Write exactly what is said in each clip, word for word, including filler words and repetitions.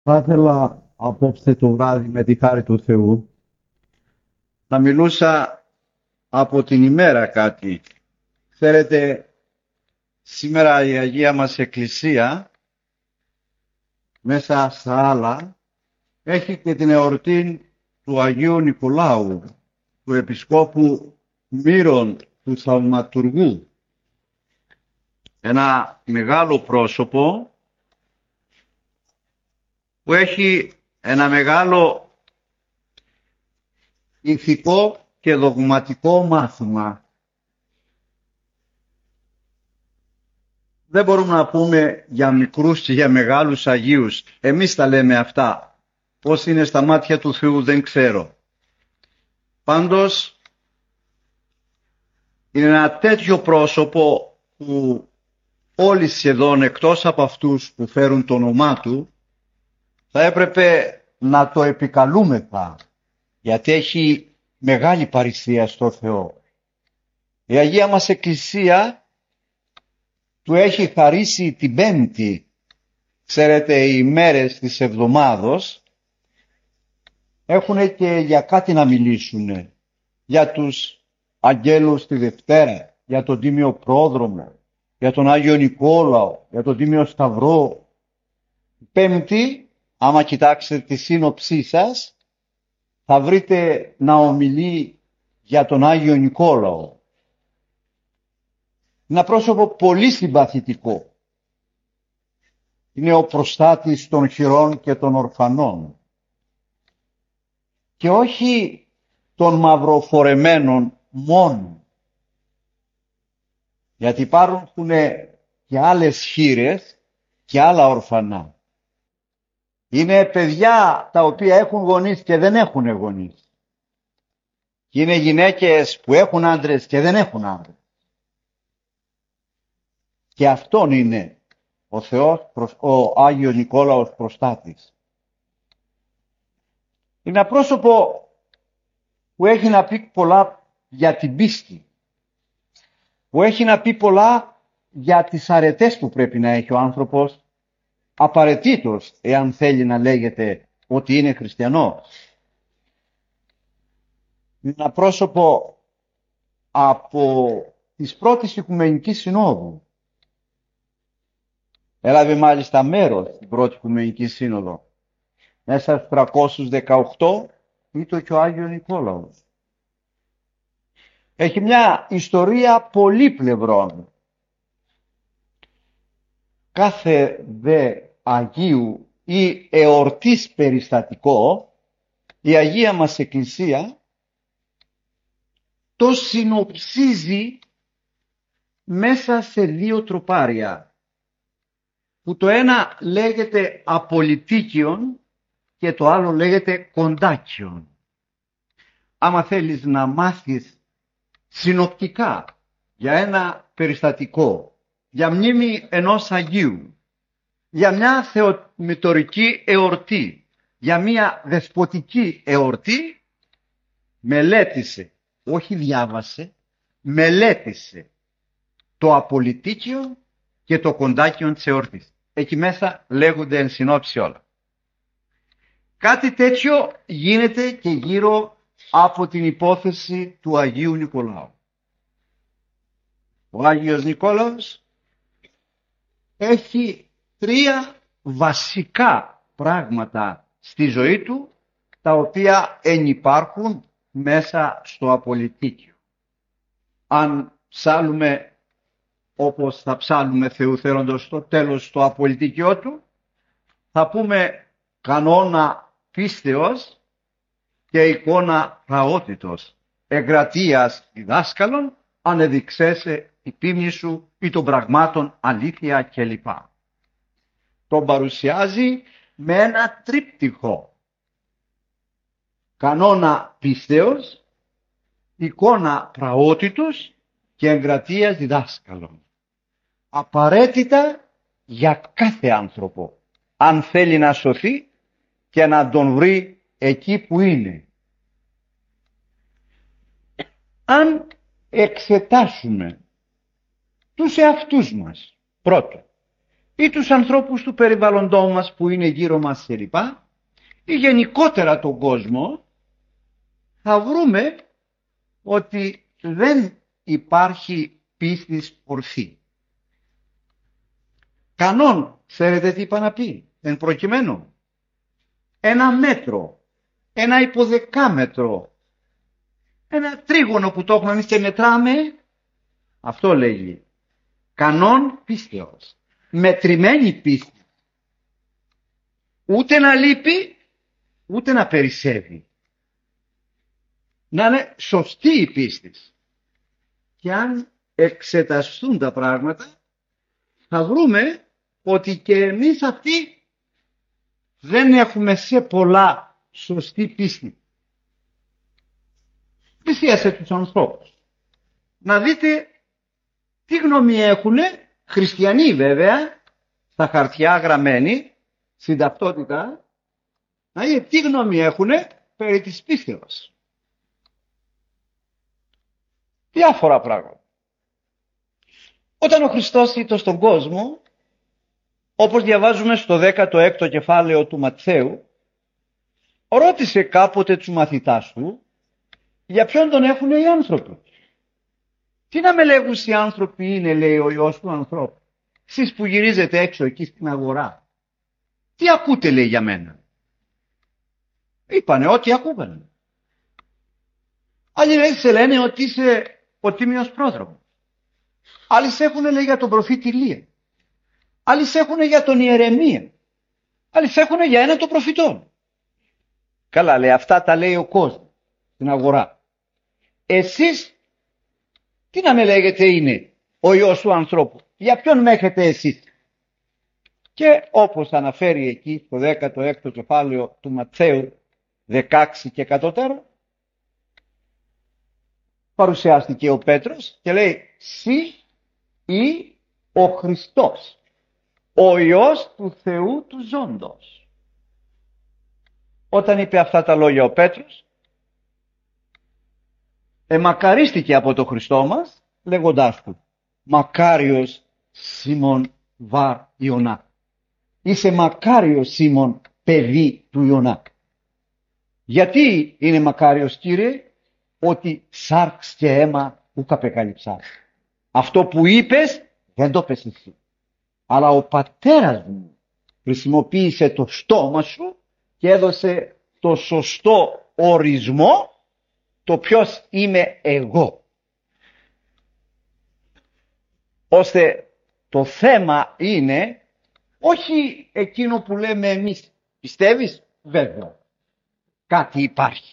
Θα ήθελα απόψε το βράδυ με τη χάρη του Θεού να μιλούσα από την ημέρα κάτι. Ξέρετε, σήμερα η Αγία μας Εκκλησία μέσα στα άλλα έχει και την εορτή του Αγίου Νικολάου, του Επισκόπου Μύρων του Θαυματουργού. Ένα μεγάλο πρόσωπο που έχει ένα μεγάλο ηθικό και δογματικό μάθημα. Δεν μπορούμε να πούμε για μικρούς και για μεγάλους Αγίους. Εμείς τα λέμε αυτά. Πώς είναι στα μάτια του Θεού δεν ξέρω. Πάντως είναι ένα τέτοιο πρόσωπο που όλοι σχεδόν εκτός από αυτούς που φέρουν το όνομά του θα έπρεπε να το επικαλούμεθα, γιατί έχει μεγάλη παρησία στο Θεό. Η Αγία μας Εκκλησία του έχει χαρίσει την Πέμπτη. Ξέρετε, οι μέρες της εβδομάδος έχουν και για κάτι να μιλήσουν. Για τους αγγέλους τη Δευτέρα, για τον Τίμιο Πρόδρομο, για τον Άγιο Νικόλαο, για τον Τίμιο Σταυρό. Πέμπτη, άμα κοιτάξετε τη σύνοψή σας, θα βρείτε να ομιλεί για τον Άγιο Νικόλαο. Ένα πρόσωπο πολύ συμπαθητικό. Είναι ο προστάτης των χειρών και των ορφανών. Και όχι των μαυροφορεμένων μόνο. Γιατί υπάρχουν και άλλες χήρες και άλλα ορφανά. Είναι παιδιά τα οποία έχουν γονείς και δεν έχουν γονείς. Και είναι γυναίκες που έχουν άντρες και δεν έχουν άντρες. Και αυτόν είναι ο Θεός, ο Άγιος Νικόλαος προστάτης. Είναι ένα πρόσωπο που έχει να πει πολλά για την πίστη. Που έχει να πει πολλά για τις αρετές που πρέπει να έχει ο άνθρωπος, απαραίτητος εάν θέλει να λέγεται ότι είναι χριστιανός. Είναι ένα πρόσωπο από της πρώτης Οικουμενικής Συνόδου. Έλαβε μάλιστα μέρος στην πρώτη Οικουμενική Σύνοδο. Μέσα στους τριακόσιους δεκαοκτώ ήταν και ο Άγιος Νικόλαος. Έχει μια ιστορία πολύπλευρων. Κάθε δε Αγίου ή εορτής περιστατικό, η Αγία μας Εκκλησία το συνοψίζει μέσα σε δύο τροπάρια, που το ένα λέγεται απολυτίκιον και το άλλο λέγεται κοντάκιον. Άμα θέλεις να μάθεις συνοπτικά για ένα περιστατικό, για μνήμη ενός Αγίου, για μια θεομητορική εορτή, για μια δεσποτική εορτή, μελέτησε, όχι διάβασε, μελέτησε το απολυτίκιο και το κοντάκιον της εορτής. Εκεί μέσα λέγονται εν συνόψη όλα. Κάτι τέτοιο γίνεται και γύρω από την υπόθεση του Αγίου Νικολάου. Ο Άγιος Νικόλαος έχει τρία βασικά πράγματα στη ζωή του, τα οποία ενυπάρχουν μέσα στο απολυτίκιο. Αν ψάλουμε όπως θα ψάλουμε Θεού θέλοντος στο τέλος στο απολυτίκιό του, θα πούμε κανόνα πίστεως και εικόνα πραότητος, εγκρατείας διδάσκαλων, αν εδειξέσαι η πίμνη σου ή των πραγμάτων αλήθεια κλπ. Τον παρουσιάζει με ένα τρίπτυχο. Κανόνα πίστεως, εικόνα πραότητος και εγκρατείας διδάσκαλων. Απαραίτητα για κάθε άνθρωπο, αν θέλει να σωθεί και να τον βρει εκεί που είναι. Αν εξετάσουμε τους εαυτούς μας, πρώτον, ή τους ανθρώπους του περιβαλλοντό μας που είναι γύρω μας κλπ, ή γενικότερα τον κόσμο, θα βρούμε ότι δεν υπάρχει πίστης ορθή. Κανόν, ξέρετε τι είπα να πει, εν προκειμένου. Ένα μέτρο, ένα υποδεκάμετρο, ένα τρίγωνο που το έχουμε εμείς και μετράμε, αυτό λέγει. Κανόν πίστεως, μετρημένη πίστη. Ούτε να λείπει, ούτε να περισσεύει. Να είναι σωστή η πίστη. Και αν εξεταστούν τα πράγματα, θα βρούμε ότι και εμείς αυτοί δεν έχουμε σε πολλά σωστή πίστη. Πλησίασε τους ανθρώπους. Να δείτε τι γνώμη έχουν, χριστιανοί βέβαια, στα χαρτιά γραμμένοι, στην ταυτότητα, να δείτε τι γνώμη έχουν περί της πίστεως. Διάφορα πράγματα. Όταν ο Χριστός ήρθε στον κόσμο, όπως διαβάζουμε στο δέκατο έκτο κεφάλαιο του Ματθαίου, ρώτησε κάποτε τους μαθητάς του για ποιον τον έχουν οι άνθρωποι. Τι να με λέγουν οι άνθρωποι είναι, λέει, ο Υιός του ανθρώπου. Εσείς που γυρίζετε έξω εκεί στην αγορά, τι ακούτε, λέει, για μένα. Είπανε ό,τι ακούγανε. Άλλοι, λέει, σε λένε ότι είσαι ο τίμιος πρόδρομος. Άλλοι σε έχουν, λέει, για τον προφήτη Ηλία. Άλλοι σε έχουν για τον Ιερεμία. Άλλοι σε έχουν για ένα των προφητών. Καλά, λέει, αυτά τα λέει ο κόσμος στην αγορά. Εσείς τι να με λέγετε είναι ο Υιός του ανθρώπου. Για ποιον με έχετε εσείς. Και όπως αναφέρει εκεί στο δέκατο έκτο κεφάλαιο του Ματθαίου δεκαέξι και κατώτερα, παρουσιάστηκε ο Πέτρος και λέει «Συ ή ο Χριστός, ο Υιός του Θεού του ζώντος». Όταν είπε αυτά τα λόγια ο Πέτρος, εμακαρίστηκε από το Χριστό μας, λέγοντάς του «Μακάριος Σίμων Βαρ Ιωνά». Είσαι μακάριος, Σίμων, παιδί του Ιωνά. Γιατί είναι μακάριος, Κύριε? Ότι σάρξ και αίμα ουκ απεκαλυψάς. Αυτό που είπες δεν το πες εσύ. Αλλά ο πατέρας μου χρησιμοποίησε το στόμα σου και έδωσε το σωστό ορισμό, το ποιος είμαι εγώ. Ώστε το θέμα είναι όχι εκείνο που λέμε εμείς. Πιστεύεις? Βέβαια. Κάτι υπάρχει.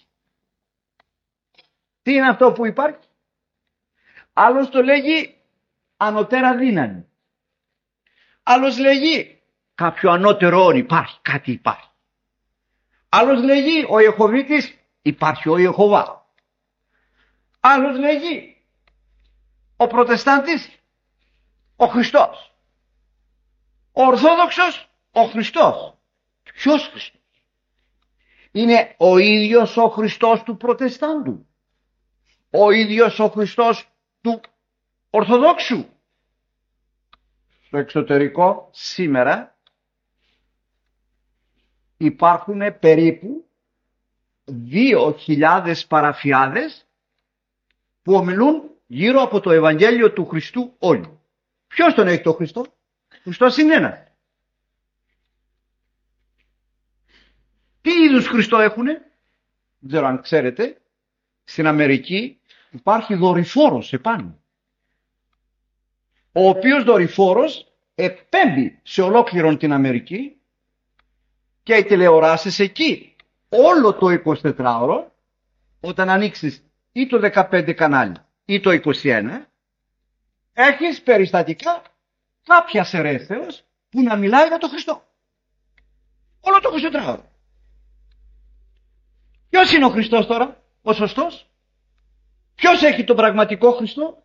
Τι είναι αυτό που υπάρχει? Άλλος το λέγει ανωτέρα δύναμη. Άλλος λέγει κάποιο ανώτερο όρο, υπάρχει, κάτι υπάρχει. Άλλος λέγει ο Ιεχωβίτης, υπάρχει ο Ιεχωβά. Άλλος λέγει ο Προτεστάντης, ο Χριστός. Ο Ορθόδοξος, ο Χριστός. Ποιος Χριστός? Είναι ο ίδιος ο Χριστός του Προτεστάντου. Ο ίδιος ο Χριστός του Ορθοδόξου. Στο εξωτερικό σήμερα υπάρχουν περίπου δύο χιλιάδες παραφιάδες που ομιλούν γύρω από το Ευαγγέλιο του Χριστού όλου. Ποιος τον έχει το Χριστό? Ο Χριστός είναι ένας. Τι είδους Χριστό έχουνε? Δεν ξέρω αν ξέρετε. Στην Αμερική υπάρχει δορυφόρος επάνω, ο οποίος δορυφόρος εκπέμπει σε ολόκληρον την Αμερική και οι τηλεοράσεις εκεί όλο το εικοσιτετράωρο, όταν ανοίξεις ή το δεκαπέντε κανάλι ή το είκοσι ένα, έχεις περιστατικά κάποιας αιρέσεως που να μιλάει για τον Χριστό. Όλο το εικοσιτετράωρο. Ποιος είναι ο Χριστός τώρα? Ο σωστός? Ποιος έχει τον πραγματικό Χριστό?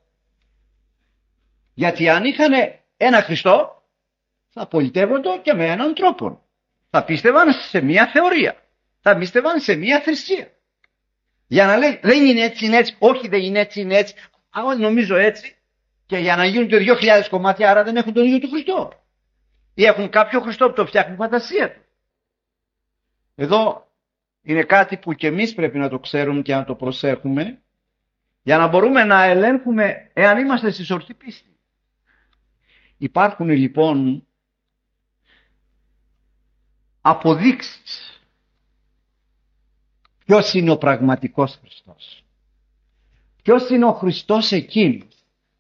Γιατί αν είχαν ένα Χριστό θα πολιτεύονται και με έναν τρόπο. Θα πίστευαν σε μια θεωρία. Θα πίστευαν σε μια θρησκεία. Για να λέει δεν είναι έτσι, είναι έτσι. Όχι, δεν είναι έτσι, είναι έτσι. Αν νομίζω έτσι. Και για να γίνονται δύο χιλιάδες κομμάτια, άρα δεν έχουν τον ίδιο του Χριστό. Ή έχουν κάποιο Χριστό που το φτιάχνει η φαντασία του. Εδώ είναι κάτι που και εμείς πρέπει να το ξέρουμε και να το προσέχουμε, για να μπορούμε να ελέγχουμε εάν είμαστε στη σωστή πίστη. Υπάρχουν λοιπόν αποδείξεις ποιος είναι ο πραγματικός Χριστός. Ποιος είναι ο Χριστός εκείνος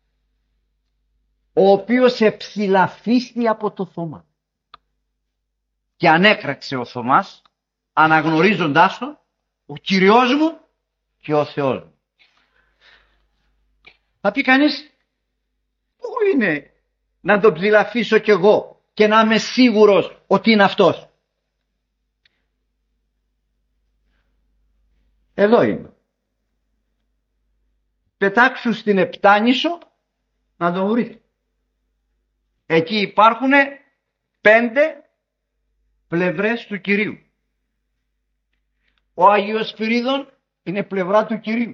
ο οποίος εψηλαφίστη από το Θωμά και ανέκραξε ο Θωμάς αναγνωρίζοντάς τον, ο Κυριός μου και ο Θεός μου. Θα πει κανείς, πού είναι να τον ψηλαφίσω κι εγώ και να είμαι σίγουρος ότι είναι αυτός? Εδώ είναι. Πετάξου στην Επτάνησο να τον βρείτε. Εκεί υπάρχουν πέντε πλευρές του Κυρίου. Ο Άγιος Σπυρίδων είναι πλευρά του Κυρίου.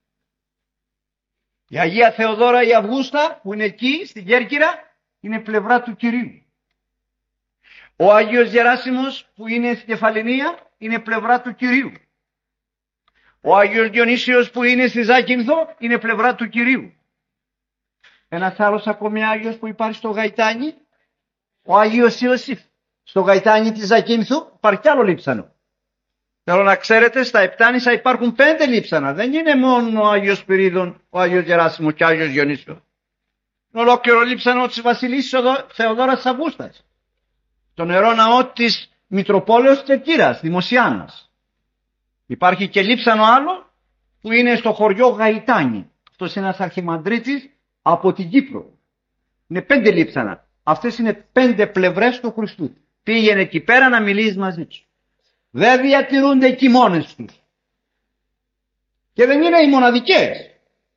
Η Αγία Θεοδόρα η Αυγούστα που είναι εκεί στην Κέρκυρα είναι πλευρά του Κυρίου. Ο Άγιος Γεράσιμος που είναι στην Κεφαληνία είναι πλευρά του Κυρίου. Ο Άγιος Διονύσιος που είναι στη Ζάκυνθο είναι πλευρά του Κυρίου. Ένας άλλος ακόμη Άγιος που υπάρχει στο Γαϊτάνι, ο Άγιος Ιωσήφ. Στο Γαϊτάνι της Ζακύνθου υπάρχει κι άλλο λείψανο. Θέλω να ξέρετε, στα Επτάνησα υπάρχουν πέντε λείψανα. Δεν είναι μόνο ο Άγιος Σπυρίδων, ο Άγιος Γεράσιμος και ο Άγιος Διονύσιος. Είναι ολόκληρο λείψανο της Βασιλής Θεοδόρας Αυγούστας. Το νερό ναό της Μητροπόλεως Κερκύρας, Δημοσιάνας. Υπάρχει και λείψανο άλλο που είναι στο χωριό Γαϊτάνι. Αυτός είναι ένας αρχιμανδρίτης από την Κύπρο. Είναι πέντε λείψανα. Αυτές είναι πέντε πλευρές του Χριστού. Πήγαινε εκεί πέρα να μιλήσει μαζί του. Δεν διατηρούνται εκεί μόνες τους. Και δεν είναι οι μοναδικές.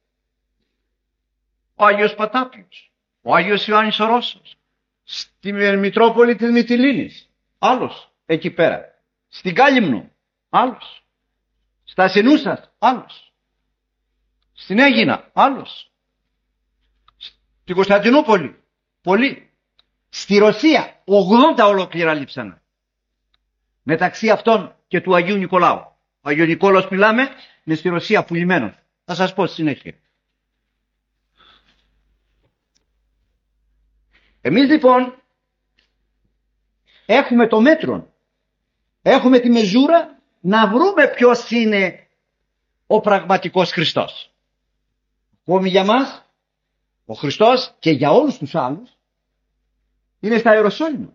Ο Άγιος Πατάπιος, ο Άγιος Ιωάννης ο Ρώσος, στη Μητρόπολη της Μυτιλήνης, άλλος εκεί πέρα. Στην Κάλυμνο, άλλος. Στα Συνούσας, άλλος. Στην Αίγινα, άλλος. Στην Κωνσταντινούπολη, πολλοί. Στη Ρωσία, ογδόντα ολόκληρα λείψανα. Μεταξύ αυτών και του Αγίου Νικολάου. Ο Αγίου Νικόλαος μιλάμε, είναι στη Ρωσία πουλημένος. Θα σας πω στη συνέχεια. Εμείς λοιπόν έχουμε το μέτρο, έχουμε τη μεζούρα να βρούμε ποιος είναι ο πραγματικός Χριστός. Ακόμη για μας, ο Χριστός και για όλους τους άλλους είναι στα Ιεροσόλυμα.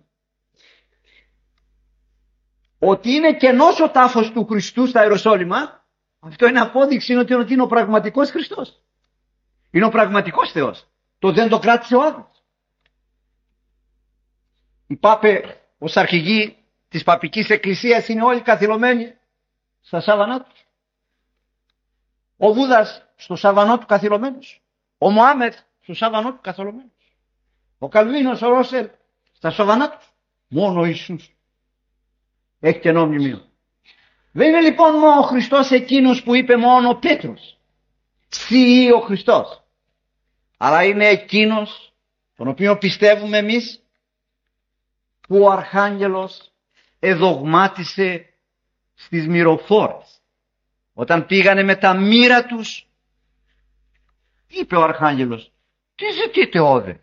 Ότι είναι κενός ο τάφος του Χριστού στα Ιεροσόλυμα, αυτό είναι απόδειξη ότι είναι ο πραγματικός Χριστός. Είναι ο πραγματικός Θεός. Το δεν το κράτησε ο Άδωνης. Οι Πάπε ως αρχηγοί της Παπικής Εκκλησίας είναι όλοι καθυλωμένοι στα σάβανά τους. Ο Βούδας στο σάβανό του καθυλωμένος. Ο Μωάμετ στο σάβανό του καθυλωμένος. Ο Καλβίνος, ο Ρόσελ στα σάβανά τους. Μόνο ο Ιησούς έχει κενό μνημείο. Δεν είναι λοιπόν μόνο ο Χριστός εκείνος που είπε μόνο ο Πέτρος. Σύ ο Χριστός. Αλλά είναι εκείνος τον οποίο πιστεύουμε εμείς που ο Αρχάγγελος εδογμάτισε στις μυροφόρες. Όταν πήγανε με τα μοίρα τους, είπε ο Αρχάγγελος, τι ζητείτε όδε?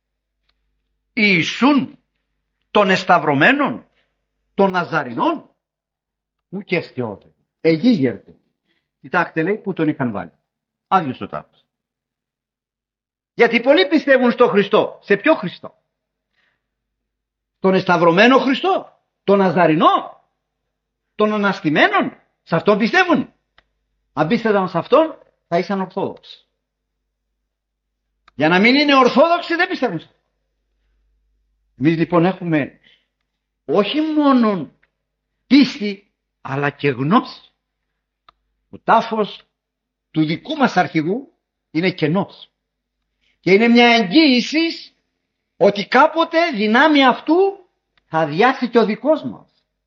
Ιησούν των εσταυρωμένων, των Ναζαρινών? Ου και εστιώτε. Εγίγερτε. Κοιτάξτε λέει που τον είχαν βάλει. Άδειος ο τάφος. Γιατί πολλοί πιστεύουν στο Χριστό. Σε ποιο Χριστό? Τον εσταυρωμένο Χριστό? Τον Ναζαρινό? Των αναστημένων? Σε αυτόν πιστεύουν. Αν πίστευαν σε αυτόν θα ήσαν Ορθόδοξοι. Για να μην είναι Ορθόδοξοι δεν πιστεύουν σε αυτόν. Εμείς λοιπόν έχουμε όχι μόνο πίστη αλλά και γνώση. Ο τάφος του δικού μας αρχηγού είναι κενός. Και είναι μια εγγύηση ότι κάποτε δυνάμει αυτού θα διάσει και ο δικός μας.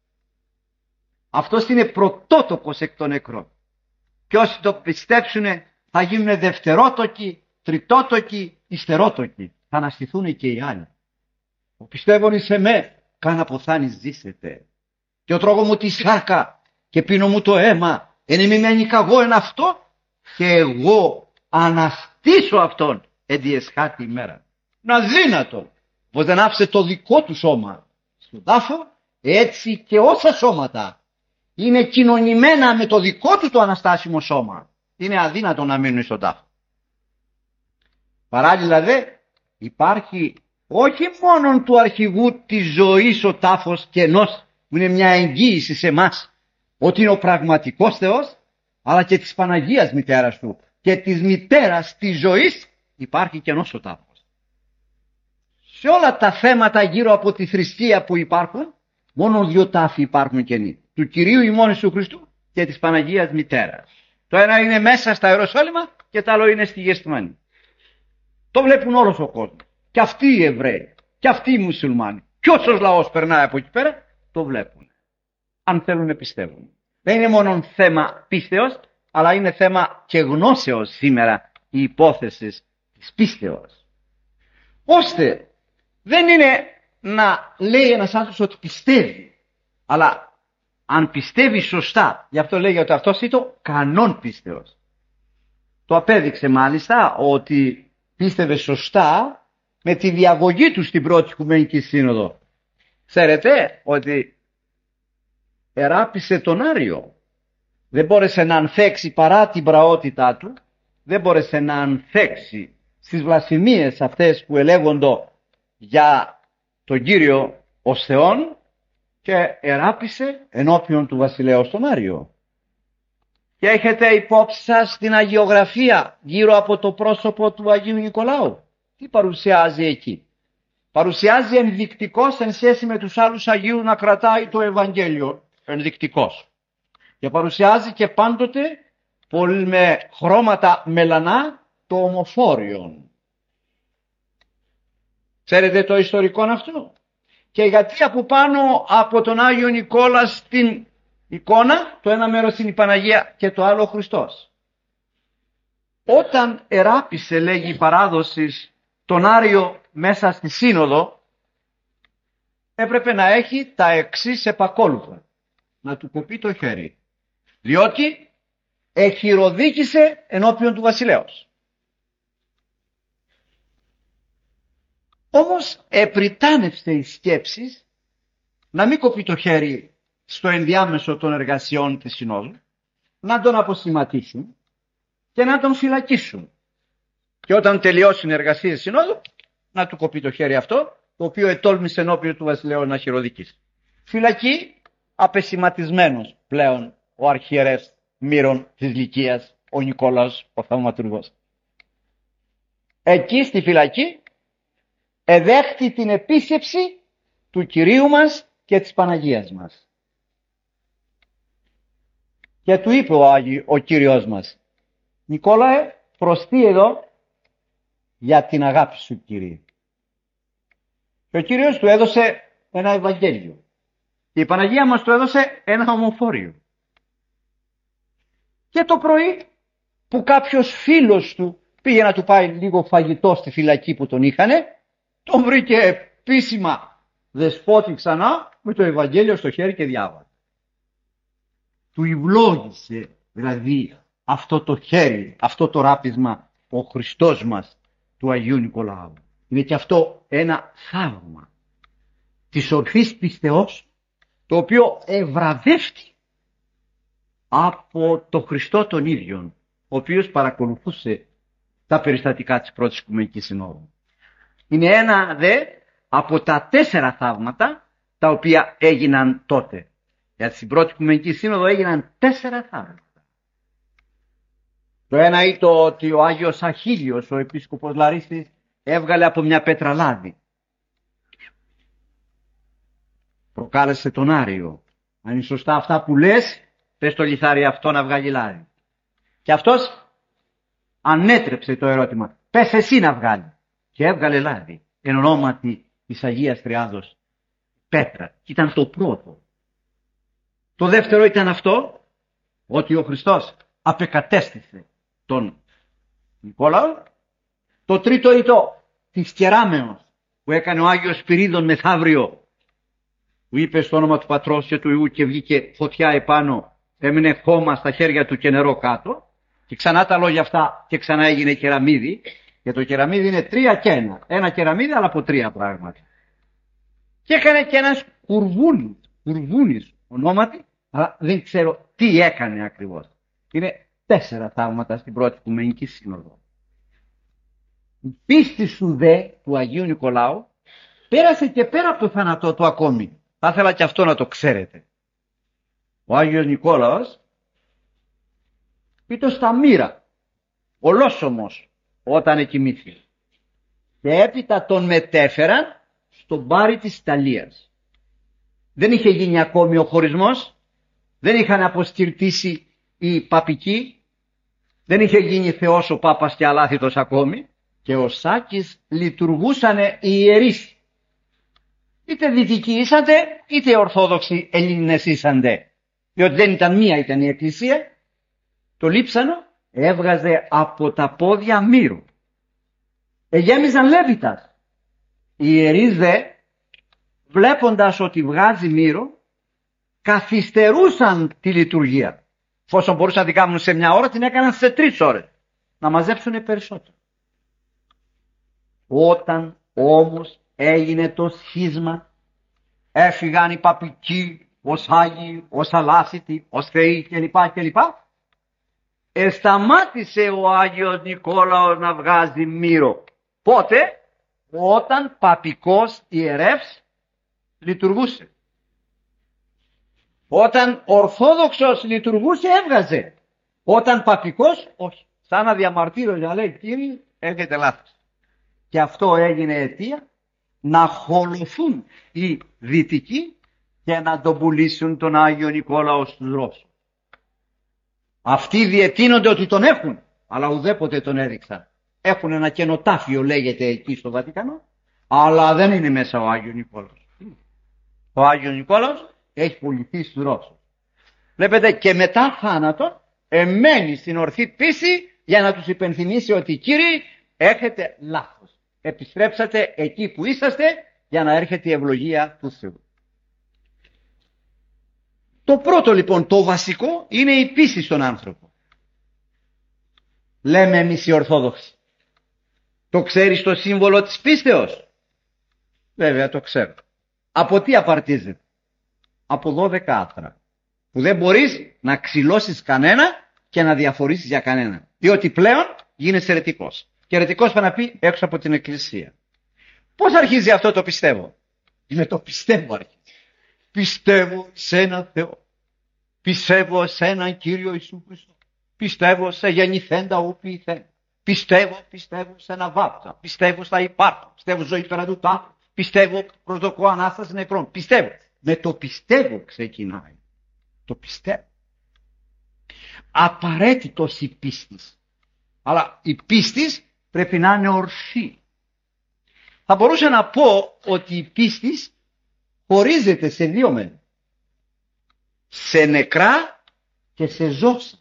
Αυτός είναι πρωτότοκος εκ των νεκρών. Και όσοι το πιστέψουν θα γίνουν δευτερότοκοι, τριτότοκοι, υστερότοκοι. Θα αναστηθούν και οι άλλοι. Ο πιστεύων σε με, καν αποθάνεις ζήσετε. Και ο τρώγω μου τη σάκα και πίνω μου το αίμα, εν μη μένει καγώ εν αυτό, και εγώ αναστήσω αυτόν εν τη εσχάτη ημέρα. Να δύνατο, πως δεν άφησε το δικό του σώμα στον τάφο, έτσι και όσα σώματα είναι κοινωνημένα με το δικό του το αναστάσιμο σώμα, είναι αδύνατο να μείνουν στον τάφο. Παράλληλα δε υπάρχει όχι μόνο του αρχηγού της ζωής ο τάφος κενός, που είναι μια εγγύηση σε εμάς ότι είναι ο πραγματικός Θεός, αλλά και της Παναγίας μητέρας του και της μητέρας της ζωής υπάρχει κενός ο τάφος. Σε όλα τα θέματα γύρω από τη θρησκεία που υπάρχουν, μόνο δύο τάφοι υπάρχουν κενοί. Του Κυρίου ημών Ιησού Χριστού και της Παναγίας μητέρας. Το ένα είναι μέσα στα Ιεροσόλυμα και το άλλο είναι στη Γεστημανή. Το βλέπουν όλος ο κόσμος. Και αυτοί οι Εβραίοι, και αυτοί οι Μουσουλμάνοι. Και όσος λαός περνάει από εκεί πέρα, το βλέπουν. Αν θέλουν να πιστεύουν. Δεν είναι μόνο θέμα πίστεως, αλλά είναι θέμα και γνώσεως σήμερα η υπόθεση της πίστεως. Ώστε δεν είναι να λέει ένας άνθρωπος ότι πιστεύει, αλλά αν πιστεύει σωστά, γι' αυτό λέγει ότι αυτός είναι το κανόν πίστεως. Το απέδειξε μάλιστα ότι πίστευε σωστά με τη διαγωγή του στην πρώτη Οικουμενική Σύνοδο. Ξέρετε ότι εράπησε τον Άριο. Δεν μπόρεσε να ανθέξει παρά την πραότητά του, δεν μπόρεσε να ανθέξει στις βλασφημίες αυτές που ελέγονται για τον Κύριο ως Θεόν, και εράπησε ενώπιον του βασιλέως τον Άριο. Και έχετε υπόψη σας την αγιογραφία γύρω από το πρόσωπο του Αγίου Νικολάου. Τι παρουσιάζει εκεί? Παρουσιάζει ενδεικτικός εν σχέση με τους άλλους Αγίους να κρατάει το Ευαγγέλιο, ενδεικτικός. Και παρουσιάζει και πάντοτε πολύ με χρώματα μελανά το ομοφόριον. Ξέρετε το ιστορικό αυτό? Και γιατί από πάνω από τον Άγιο Νικόλα στην εικόνα, το ένα μέρος είναι η Παναγία και το άλλο ο Χριστός. Όταν εράπησε, λέγει η παράδοση, τον Άριο μέσα στη Σύνοδο, έπρεπε να έχει τα εξής επακόλουθα. Να του κοπεί το χέρι. Διότι εχειροδίκησε ενώπιον του βασιλέως. Όμως επριτάνευσε η σκέψη να μην κοπεί το χέρι στο ενδιάμεσο των εργασιών της Συνόδου, να τον αποσηματίσουν και να τον φυλακίσουν. Και όταν τελειώσουν οι εργασίες της Συνόδου, να του κοπεί το χέρι αυτό, το οποίο ετόλμησε ενώπιον του βασιλέως να χειροδικήσει. Φυλακή, απεσηματισμένος πλέον ο αρχιερεύς Μύρων της Λυκίας, ο Νικόλαος ο Θαυματουργός. Εκεί στη φυλακή εδέχτη την επίσκεψη του Κυρίου μας και της Παναγίας μας. Και του είπε ο, Άγιο, ο Κύριος μας, Νικόλαε, προστεί εδώ για την αγάπη σου, Κύριε. Και ο Κύριος του έδωσε ένα Ευαγγέλιο. Και η Παναγία μας του έδωσε ένα ομοφόριο. Και το πρωί που κάποιος φίλος του πήγε να του πάει λίγο φαγητό στη φυλακή που τον είχανε, τον βρήκε επίσημα δεσπότη ξανά με το Ευαγγέλιο στο χέρι και διάβασε. Του ευλόγησε δηλαδή αυτό το χέρι, αυτό το ράπισμα ο Χριστός μας του Αγίου Νικολάου. Είναι και αυτό ένα θαύμα της ορθής πιστεώς, το οποίο ευραβεύτηκε από το Χριστό τον ίδιον, ο οποίος παρακολουθούσε τα περιστατικά της πρώτης Οικουμενικής Συνόδου. Είναι ένα δε από τα τέσσερα θαύματα τα οποία έγιναν τότε. Γιατί στην πρώτη Οικουμενική Σύνοδο έγιναν τέσσερα θαύματα. Το ένα ήταν το ότι ο Άγιος Αχίλιος, ο επίσκοπος Λαρίσης, έβγαλε από μια πέτρα λάδι. Προκάλεσε τον Άριο. Αν είναι σωστά αυτά που λες, πες το λιθάρι αυτό να βγάλει λάδι. Και αυτός ανέτρεψε το ερώτημα. Πες εσύ να βγάλει. Και έβγαλε λάδι. Εν ονόματι της Αγίας Τριάδος πέτρα. Και ήταν το πρώτο. Το δεύτερο ήταν αυτό, ότι ο Χριστός απεκατέστησε τον Νικόλαο. Το τρίτο ήταν το της κεράμεως που έκανε ο Άγιος Σπυρίδων μεθαύριο, που είπε στο όνομα του Πατρός και του Υιού και βγήκε φωτιά επάνω, έμεινε χώμα στα χέρια του και νερό κάτω, και ξανά τα λόγια αυτά και ξανά έγινε κεραμίδι, και το κεραμίδι είναι τρία και ένα. Ένα κεραμίδι αλλά από τρία πράγματα. Και έκανε και ένας κουρβούνης, κουρβούνης ονόματι, αλλά δεν ξέρω τι έκανε ακριβώς. Είναι τέσσερα θαύματα στην πρώτη Οικουμενική Σύνοδο. Η πίστη σου δε του Αγίου Νικολάου πέρασε και πέρα από το θάνατό του ακόμη. Θα ήθελα και αυτό να το ξέρετε. Ο Άγιος Νικόλαος ήταν στα μοίρα, ολόσωμος, όταν εκοιμήθηκε. Και έπειτα τον μετέφεραν στον Πάρη της Ιταλίας. Δεν είχε γίνει ακόμη ο χωρισμός, δεν είχαν αποστηρτήσει οι παπικοί, δεν είχε γίνει Θεός ο Πάπας και αλάθητος ακόμη, και ο Σάκης λειτουργούσανε οι ιερείς. Είτε δυτικοί ήσαντε, είτε ορθόδοξοι Έλληνες ήσαντε. Διότι δεν ήταν μία, ήταν η Εκκλησία. Το λείψανο έβγαζε από τα πόδια μύρου. Εγέμιζαν Λέβητας. Οι ιερείς δε, βλέποντας ότι βγάζει μύρο, καθυστερούσαν τη λειτουργία. Εφόσον μπορούσαν να την κάνουν σε μια ώρα, την έκαναν σε τρεις ώρες. Να μαζέψουν περισσότερο. Όταν όμως έγινε το σχίσμα, έφυγαν οι παπικοί, ως Άγιοι, ως Αλάσιτοι, ως Θεοί κλπ. κλπ. Εσταμάτησε ο Άγιος Νικόλαος να βγάζει μύρο. Πότε? Όταν παπικός ιερεύς λειτουργούσε. Όταν ορθόδοξος λειτουργούσε έβγαζε. Όταν παπικός όχι. Σαν να διαμαρτύρω να λέει Κύριε έχετε λάθος. Και αυτό έγινε αιτία να χωλωθούν οι δυτικοί και να τον πουλήσουν τον Άγιο Νικόλαο στους Ρώσους. Αυτοί διετείνονται ότι τον έχουν, αλλά ουδέποτε τον έδειξαν. Έχουν ένα κενοτάφιο λέγεται εκεί στο Βατικανό, αλλά δεν είναι μέσα ο Άγιος Νικόλαος. Ο Άγιος Νικόλαος έχει πουληθεί στους Ρώσους. Βλέπετε, και μετά θάνατον εμένει στην ορθή πίστη για να τους υπενθυμίσει ότι Κύριοι έχετε λάθος. Επιστρέψατε εκεί που είσαστε για να έρχεται η ευλογία του Θεού. Το πρώτο λοιπόν, το βασικό, είναι η πίστη στον άνθρωπο. Λέμε εμείς οι Ορθόδοξοι. Το ξέρεις το σύμβολο της πίστεως? Βέβαια το ξέρω. Από τι απαρτίζεται? Από δώδεκα άθρα. Που δεν μπορείς να ξυλώσεις κανένα και να διαφορήσεις για κανένα. Διότι πλέον γίνεσαι αιρετικός. Και αιρετικός θα να πει έξω από την Εκκλησία. Πώς αρχίζει αυτό το πιστεύω? Με το πιστεύω αρχίζει. Πιστεύω σε έναν Θεό. Πιστεύω σε έναν Κύριο Ιησού Χριστό. Πιστεύω σε γεννηθέντα ου ποιηθέντα. Πιστεύω, πιστεύω σε ένα βάπτισμα. Πιστεύω στα υπάρχοντα. Πιστεύω ζωή πέρα του τάφου. Πιστεύω προσδοκώ Ανάσταση νεκρών. Πιστεύω. Με το πιστεύω ξεκινάει. Το πιστεύω. Απαραίτητος η πίστη. Αλλά η πίστη πρέπει να είναι ορθή. Θα μπορούσα να πω ότι η πίστη χωρίζεται σε δύο μέρη. Σε νεκρά και σε ζώσα.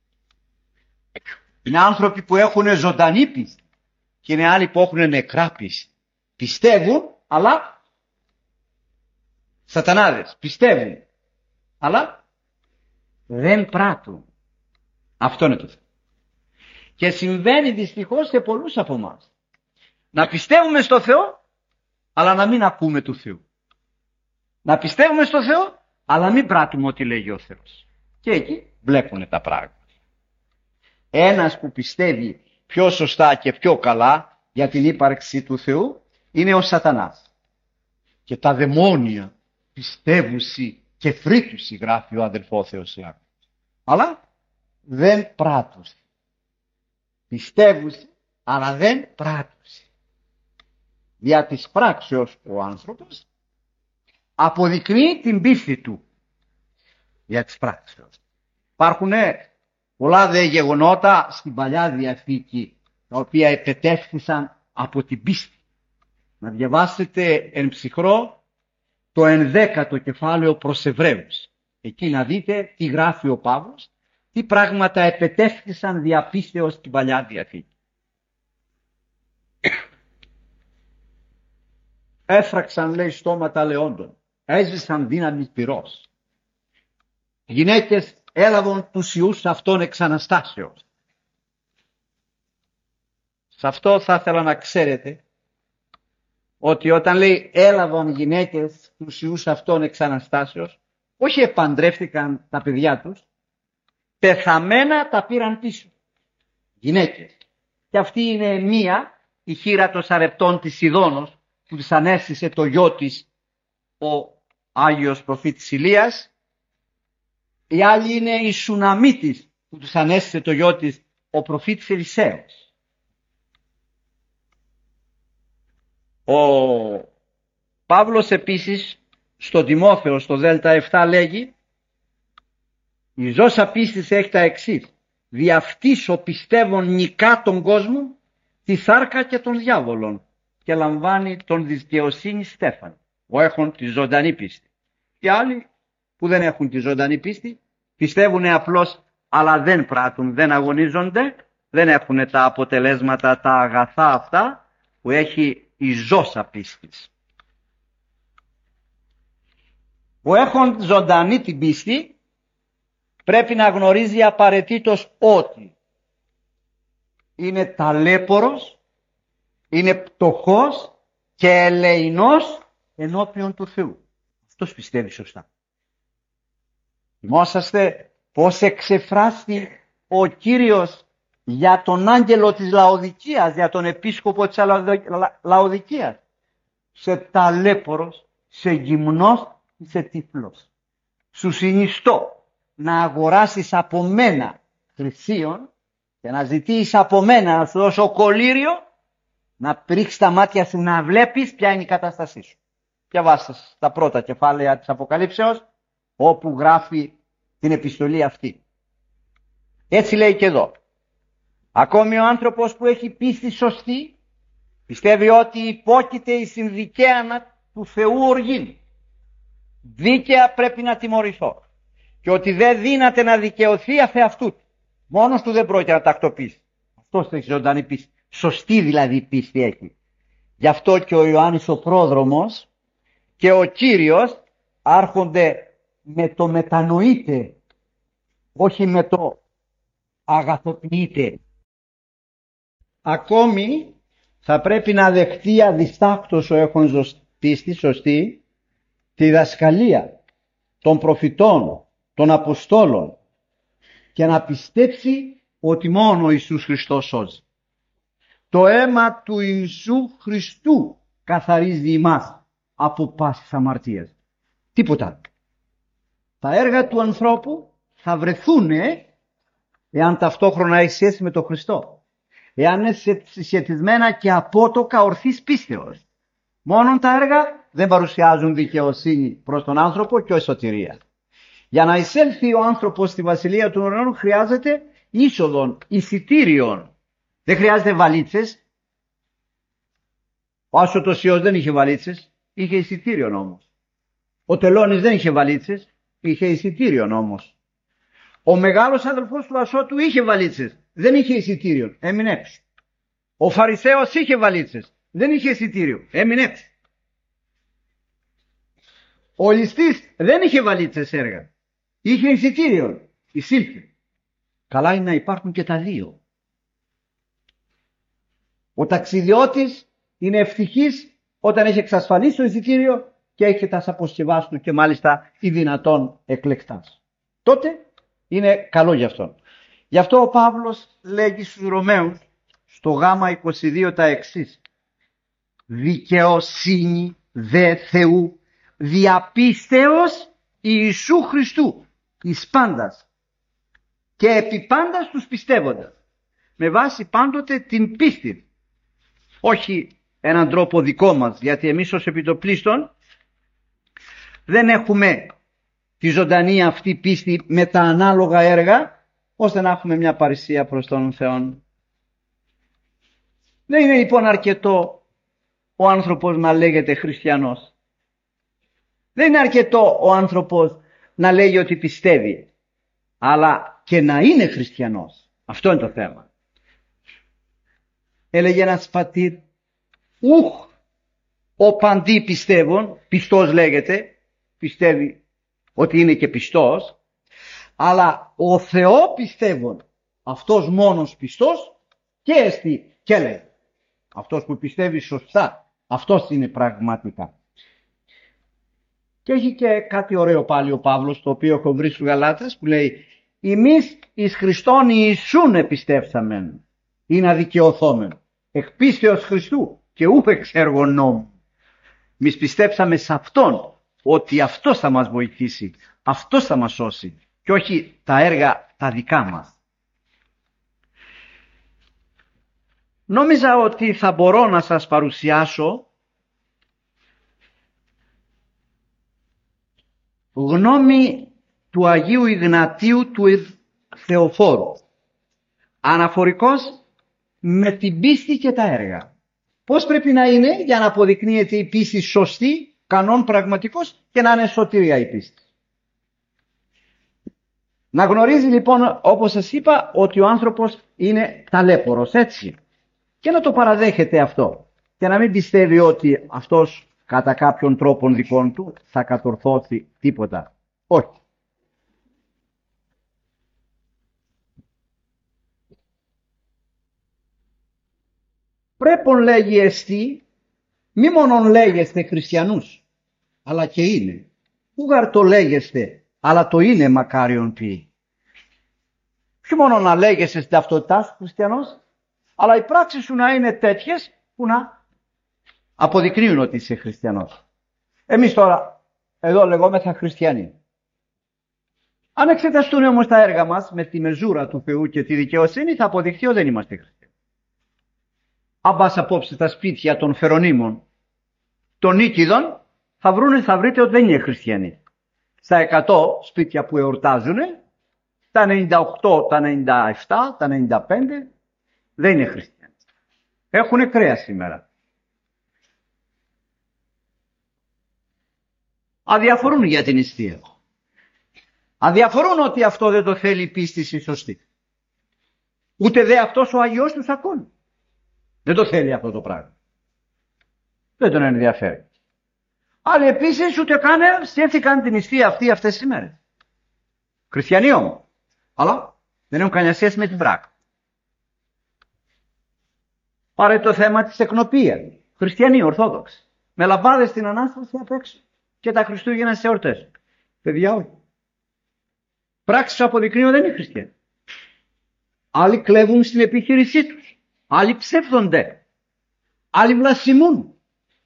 Είναι άνθρωποι που έχουν ζωντανή πίστη και είναι άλλοι που έχουν νεκρά πίστη. Πιστεύουν, αλλά σατανάδες. Πιστεύουν, αλλά δεν πράττουν. Αυτό είναι το θέμα. Και συμβαίνει δυστυχώς σε πολλούς από εμάς. Να πιστεύουμε στο Θεό, αλλά να μην ακούμε του Θεού. Να πιστεύουμε στο Θεό, αλλά μην πράττουμε ό,τι λέγει ο Θεός. Και εκεί βλέπουν τα πράγματα. Ένας που πιστεύει πιο σωστά και πιο καλά για την ύπαρξη του Θεού είναι ο σατανάς. Και τα δαιμόνια πιστεύουσι και φρύτουσι, γράφει ο αδελφός Θεός Ιάκωβος. Αλλά δεν πράττουσι. Πιστεύουσι, αλλά δεν πράττουσι. Δια της πράξεως ο άνθρωπος αποδεικνύει την πίστη του. Δια της πράξεως. Υπάρχουν πολλά δε γεγονότα στην Παλιά Διαθήκη, τα οποία επετεύχθησαν από την πίστη. Να διαβάσετε εν ψυχρό το ενδέκατο κεφάλαιο προς Εβραίους. Εκεί να δείτε τι γράφει ο Παύλος, τι πράγματα επετεύχθησαν δια πίστεως στην Παλιά Διαθήκη. Έφραξαν, λέει, στόματα λεόντων. Έζησαν δύναμη πυρός. Γυναίκες έλαβαν τους ιούς αυτών εξ Αναστάσεως. Σε αυτό θα ήθελα να ξέρετε ότι όταν λέει έλαβαν γυναίκες τους ιούς αυτών εξ Αναστάσεως, όχι επαντρεύτηκαν τα παιδιά τους, πεθαμένα τα πήραν πίσω. Γυναίκες. Και αυτή είναι μία, η χείρα των Σαρεπτών της Σιδώνος, που της ανέστησε το γιο της ο Άγιος προφήτης Ηλίας. Η άλλη είναι η Σουναμίτης, που της ανέστησε το γιο της ο προφήτης Ελισέος. Ο Παύλος επίσης στο Τιμόθεο στο Δέλτα επτά λέγει: η ζώσα πίστης έχει τα εξής. Δι' αυτής ο πιστεύων νικά τον κόσμο, τη σάρκα και των διάβολων, και λαμβάνει τον δικαιοσύνη στέφαν. Ο έχουν τη ζωντανή πίστη. Οι άλλοι που δεν έχουν τη ζωντανή πίστη πιστεύουν απλώς, αλλά δεν πράττουν, δεν αγωνίζονται, δεν έχουν τα αποτελέσματα, τα αγαθά αυτά που έχει η ζώσα πίστης. Ο έχουν ζωντανή την πίστη πρέπει να γνωρίζει απαραίτητος ότι είναι ταλέπορος, είναι πτωχός και ελεεινός ενώπιον του Θεού. Αυτός πιστεύει σωστά. Θυμόσαστε πώς εξεφράστη ο Κύριος για τον άγγελο της Λαοδικίας, για τον επίσκοπο της Λαοδικίας. Σε ταλέπορος, σε γυμνός, σε τυφλός. Σου συνιστώ να αγοράσεις από μένα χρυσίον και να ζητήσεις από μένα να σου δώσω κολύριο, να πρίξεις τα μάτια σου να βλέπεις ποια είναι η κατάστασή σου. Διαβάστε τα πρώτα κεφάλαια της Αποκαλύψεως, όπου γράφει την επιστολή αυτή. Έτσι λέει και εδώ. Ακόμη ο άνθρωπος που έχει πίστη σωστή, πιστεύει ότι υπόκειται η συνδικαίανα του Θεού οργήν. Δίκαια πρέπει να τιμωρηθώ. Και ότι δεν δύναται να δικαιωθεί αφ' αυτού. Μόνος του δεν πρόκειται να τακτοποιήσει. Αυτός έχει ζωντανή πίστη. Σωστή δηλαδή πίστη έχει. Γι' αυτό και ο Ιωάννης ο πρόδρομος και ο Κύριος άρχονται με το μετανοείτε, όχι με το αγαθοποιείτε. Ακόμη θα πρέπει να δεχτεί αδιστάκτως ο έχων πίστη σωστή τη δασκαλία των προφητών, των Αποστόλων και να πιστέψει ότι μόνο ο Ιησούς Χριστός σώζει. Το αίμα του Ιησού Χριστού καθαρίζει εμάς από πάσης αμαρτίας. Τίποτα. Τα έργα του ανθρώπου θα βρεθούν εάν ταυτόχρονα έχει σχέση με τον Χριστό. Εάν είναι συσχετισμένα και απότοκα ορθής πίστεως. Μόνον τα έργα δεν παρουσιάζουν δικαιοσύνη προς τον άνθρωπο και σωτηρία. Για να εισέλθει ο άνθρωπος στη Βασιλεία των Ουρανών χρειάζεται είσοδον, εισιτήριον. Δεν χρειάζεται βαλίτσες. Ο Άσωτος Υιός δεν είχε βαλίτσες, είχε εισιτήριον όμως. Ο Τελώνης δεν είχε βαλίτσες, είχε εισιτήριον όμως. Ο μεγάλος αδελφός του Ασώτου είχε βαλίτσες, δεν είχε εισιτήριον, έμεινε έξω. Ο Φαρισαίος είχε βαλίτσες, δεν είχε εισιτήριο, έμεινε έξω. Ο ληστής δεν είχε βαλίτσες έργα, είχε εισιτήριο, εισήλθε. Καλά είναι να υπάρχουν και τα δύο. Ο ταξιδιώτης είναι ευτυχής όταν έχει εξασφαλίσει το εισιτήριο και έχει τα αποσκευάς του και μάλιστα ή δυνατόν εκλεκτάς. Τότε είναι καλό για αυτόν. Γι' αυτό ο Παύλος λέγει στους Ρωμαίους στο γάμα είκοσι δύο τα εξής. Δικαιοσύνη δε Θεού διαπίστεως Ιησού Χριστού εις πάντας και επί πάντας τους πιστεύοντας, με βάση πάντοτε την πίστη, όχι έναν τρόπο δικό μας, γιατί εμείς ως επιτοπλίστων δεν έχουμε τη ζωντανή αυτή πίστη με τα ανάλογα έργα, ώστε να έχουμε μια παρησία προς τον Θεό. Δεν είναι λοιπόν αρκετό ο άνθρωπος να λέγεται χριστιανός. Δεν είναι αρκετό ο άνθρωπος να λέγει ότι πιστεύει, αλλά και να είναι χριστιανός. Αυτό είναι το θέμα. Έλεγε ένας πατήρ, ούχ ο παντί πιστεύων, πιστός λέγεται, πιστεύει ότι είναι και πιστός, αλλά ο Θεό πιστεύων, αυτός μόνος πιστός και εστί και λέει. Αυτός που πιστεύει σωστά, αυτός είναι πραγματικά. Και έχει και κάτι ωραίο πάλι ο Παύλος, το οποίο έχω βρει στους Γαλάτες, που λέει «Εμείς εις Χριστόν Ιησούν επιστέψαμεν, ή να δικαιωθόμεν, εκ πίστεως Χριστού και ούχ εξ έργων νόμου». Εμείς πιστέψαμε σε Αυτόν, ότι Αυτός θα μας βοηθήσει, Αυτός θα μας σώσει και όχι τα έργα τα δικά μας. Νόμιζα ότι θα μπορώ να σας παρουσιάσω γνώμη του Αγίου Ιγνατίου του Θεοφόρου, αναφορικός με την πίστη και τα έργα. Πώς πρέπει να είναι για να αποδεικνύεται η πίστη σωστή, κανόν πραγματικός και να είναι σωτηρία η πίστη. Να γνωρίζει λοιπόν, όπως σας είπα, ότι ο άνθρωπος είναι ταλέπορος, έτσι. Και να το παραδέχεται αυτό. Και να μην πιστεύει ότι αυτός κατά κάποιον τρόπον δικών του θα κατορθώσει τίποτα. Όχι. Πρέπον λέγει εστί, μη μόνον λέγεστε χριστιανούς, αλλά και είναι. Ούγαρ το λέγεστε, αλλά το είναι μακάριον ποιοι. Όχι μόνο να λέγεσαι στην ταυτότητά σου χριστιανός, αλλά οι πράξεις σου να είναι τέτοιες που να αποδεικνύουν ότι είσαι χριστιανός. Εμείς τώρα εδώ λεγόμεθα χριστιανοί. Αν εξεταστούν όμως τα έργα μας με τη μεζούρα του Θεού και τη δικαιοσύνη, θα αποδειχθεί ότι δεν είμαστε χριστιανοί. Αν πας απόψε στα σπίτια των Φερονίμων, των Νίκηδων, θα, βρούνε, θα βρείτε ότι δεν είναι χριστιανοί. Στα εκατό σπίτια που εορτάζουν, τα ενενήντα οκτώ, τα ενενήντα επτά, τα ενενήντα πέντε δεν είναι χριστιανοί. Έχουν κρέα σήμερα. Αδιαφορούν για την νηστεία. Αδιαφορούν ότι αυτό δεν το θέλει η πίστη σωστή. Ούτε δε αυτός ο Αγιός τους ακούν. Δεν το θέλει αυτό το πράγμα. Δεν τον ενδιαφέρει. Άλλοι επίσης ούτε καν σκέφτηκαν την νηστεία αυτή αυτές τις μέρες. Χριστιανοί όμως. Αλλά δεν έχουν καμιά σχέση με την πράξη. Πάρε το θέμα της εκνοπίας. Χριστιανοί, Ορθόδοξοι. Με λαμπάδες στην Ανάσταση απ' έξω. Και τα Χριστούγεννα σε εορτές. Παιδιά, όχι. Πράξεις που αποδεικνύουν δεν είναι χριστιανοί. Άλλοι κλέβουν στην επιχείρησή τους. Άλλοι ψεύδονται. Άλλοι βλασιμούν.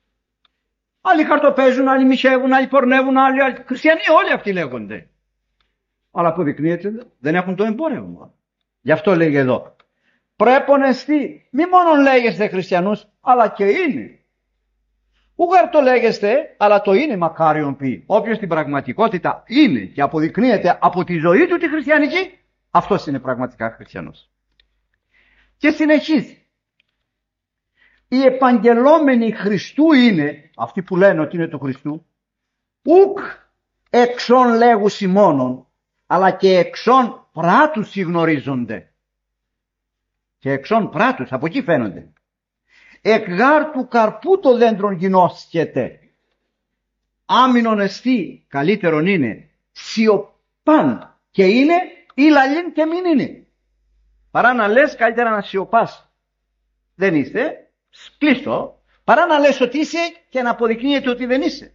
Άλλοι χαρτοπαίζουν, άλλοι μοιχεύουν, άλλοι πορνεύουν, άλλοι, άλλοι. Χριστιανοί όλοι αυτοί λέγονται. Αλλά αποδεικνύεται δεν έχουν το εμπόρευμα. Γι' αυτό λέγει εδώ. Πρέπον εστί, μη μόνο λέγεστε χριστιανούς, αλλά και είναι. Ούγαρ το λέγεστε, αλλά το είναι μακάριον πει. Όποιος στην πραγματικότητα είναι και αποδεικνύεται από τη ζωή του τη χριστιανική, αυτός είναι πραγματικά χριστιανός. Και συνεχίζει. Οι επαγγελόμενοι Χριστού είναι, αυτοί που λένε ότι είναι του Χριστού, ουκ εξών λέγουσι μόνον, αλλά και εξών πράτους συγνωρίζονται. Και εξών πράτους, από εκεί φαίνονται. Εκ γάρ του καρπού το δέντρον γινώσκεται. Άμυνον εστί, καλύτερον είναι, σιωπάν και είναι ή λαλήν και μην είναι. Παρά να λες καλύτερα να σιωπάς. Δεν είστε, κλείστο, παρά να λες ότι είσαι και να αποδεικνύεται ότι δεν είσαι.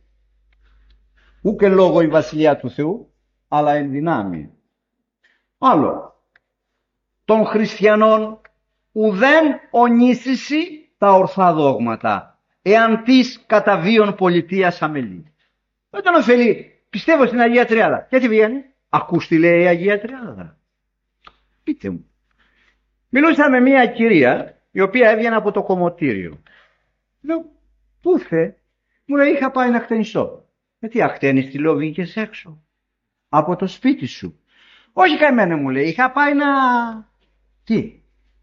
Ούκε λόγω η βασιλεία του Θεού, αλλά εν δυνάμει. Άλλο, των χριστιανών ουδέν ονίσιση τα ορθά δόγματα, εάν της κατά βίων πολιτείας αμελεί. Δεν τον ωφελεί. Πιστεύω στην Αγία Τριάδα. Γιατί βγαίνει. Ακούς τι λέει η Αγία Τριάδα. Πείτε μου. Μιλούσα με μια κυρία η οποία έβγαινε από το κομμωτήριο. Λέω, πού θε. Μου λέει, είχα πάει να χτενιστώ. Γιατί αχτένεις, τη λέω, βγήκες έξω. Από το σπίτι σου. Όχι καημένα, μου λέει, είχα πάει να... Τι.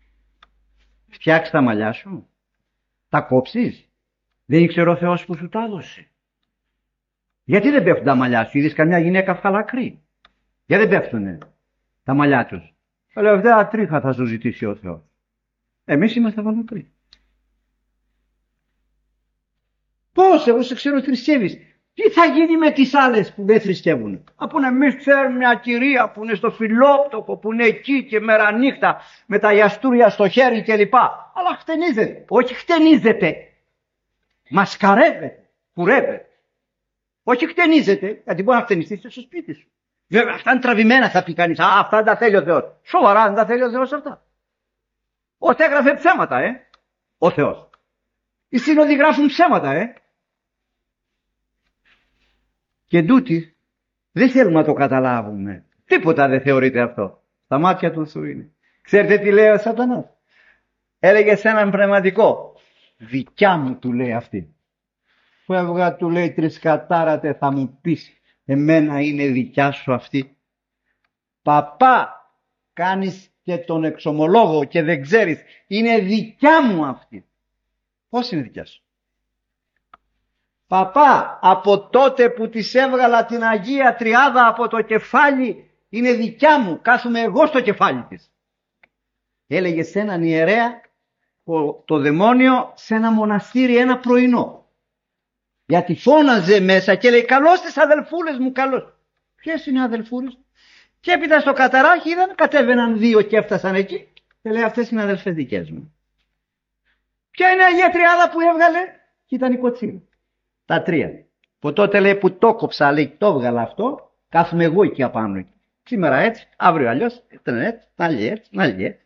Φτιάξεις τα μαλλιά σου. Τα κόψεις. Δεν ήξερε ο Θεός που σου τα έδωσε. Γιατί δεν πέφτουν τα μαλλιά σου. Είδες καμιά γυναίκα φαλακρή. Γιατί δεν πέφτουνε τα μαλλιά τους. Λέω, αυτά τρίχα θα σου ζητήσει ο Θεός. Εμείς είμαστε φαλακροί. Πώς, εγώ σε ξέρω θρησκεύεις. Τι θα γίνει με τις άλλες που δεν θρησκεύουν. Από εμείς ξέρουμε μια κυρία που είναι στο Φιλόπτωχο, που είναι εκεί και μέρα νύχτα με τα γιαστούρια στο χέρι κλπ. Αλλά χτενίζεται. Όχι χτενίζεται. Μασκαρεύεται. Κουρεύεται. Όχι χτενίζεται, γιατί μπορεί να χτενιστείς στο σπίτι σου. Βέβαια, αυτά είναι τραβημένα, θα πει κανείς. Α, αυτά δεν τα θέλει ο Θεός. Σοβαρά, δεν τα θέλει ο Θεός αυτά. Ώστε έγραφε ψέματα, ε. Ο Θεός. Οι σύνοδοι γράφουν ψέματα, ε. Και τούτοι δεν θέλουμε να το καταλάβουμε. Τίποτα δεν θεωρείται αυτό. Στα μάτια του Θεού είναι. Ξέρετε τι λέει ο Σατανάς. Έλεγε σε έναν πνευματικό. Δικιά μου, του λέει αυτή. Που έβγα, του λέει, τρισκατάρατε, θα μου πεις. Εμένα είναι δικιά σου αυτή. Παπά, κάνεις και τον εξομολόγο και δεν ξέρεις. Είναι δικιά μου αυτή. Πώς είναι δικιά σου? Παπά, από τότε που της έβγαλα την Αγία Τριάδα από το κεφάλι, είναι δικιά μου. Κάθομαι εγώ στο κεφάλι της. Έλεγε σε έναν ιερέα το δαιμόνιο σε ένα μοναστήρι ένα πρωινό. Γιατί φώναζε μέσα και λέει, καλώς τις αδελφούλες μου, καλώς. Ποιες είναι οι αδελφούλες? Και έπειτα στο καταράχι είδαν, κατέβαιναν δύο και έφτασαν εκεί. Και λέει, αυτές είναι αδελφές δικές μου. Ποια είναι η Αγία Τριάδα που έβγαλε? Και ήταν η κοτσίνα. Τα τρία. Από τότε λέει που το κόψα, λέει, το έβγαλα αυτό, κάθομαι εγώ εκεί απάνω. Σήμερα έτσι, αύριο αλλιώς, ήταν έτσι, άλλη έτσι, άλλη έτσι.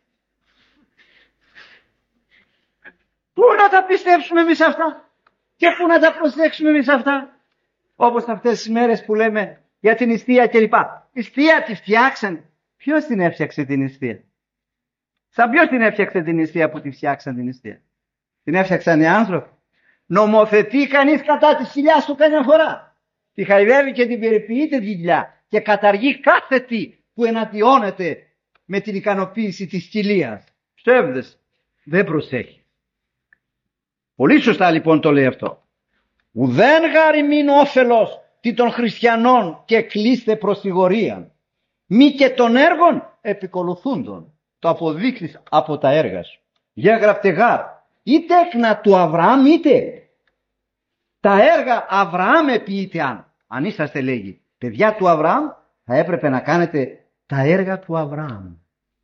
Πού να τα πιστέψουμε εμείς αυτά? Και πού να τα προσέξουμε εμείς αυτά? Όπως αυτές τις μέρες που λέμε για την νηστεία κλπ. Η νηστεία τη φτιάξαν. Ποιος την έφτιαξε την νηστεία? Σαν ποιος την έφτιαξε την νηστεία που τη φτιάξαν την νηστεία? Την έφτιαξαν οι άνθρωποι. Νομοθετεί κανείς κατά της κοιλιάς του καμιά φορά. Τη χαϊδεύει και την περιποιείται τη κοιλιά και καταργεί κάθε τι που εναντιώνεται με την ικανοποίηση της κοιλίας. Στέβδες, δεν προσέχει. Πολύ σωστά λοιπόν το λέει αυτό. Ουδέν γαριμήν όφελος τι των χριστιανών και κλείστε προς τηγορία. Μη και των έργων επικολουθούντων. Το αποδείξεις από τα έργα σου. Για γραπτε γάρ. Είτε έκνα του Αβραάμ είτε. Τα έργα Αβραάμ επίητε αν. Αν είσαστε λέγει παιδιά του Αβραάμ, θα έπρεπε να κάνετε τα έργα του Αβραάμ.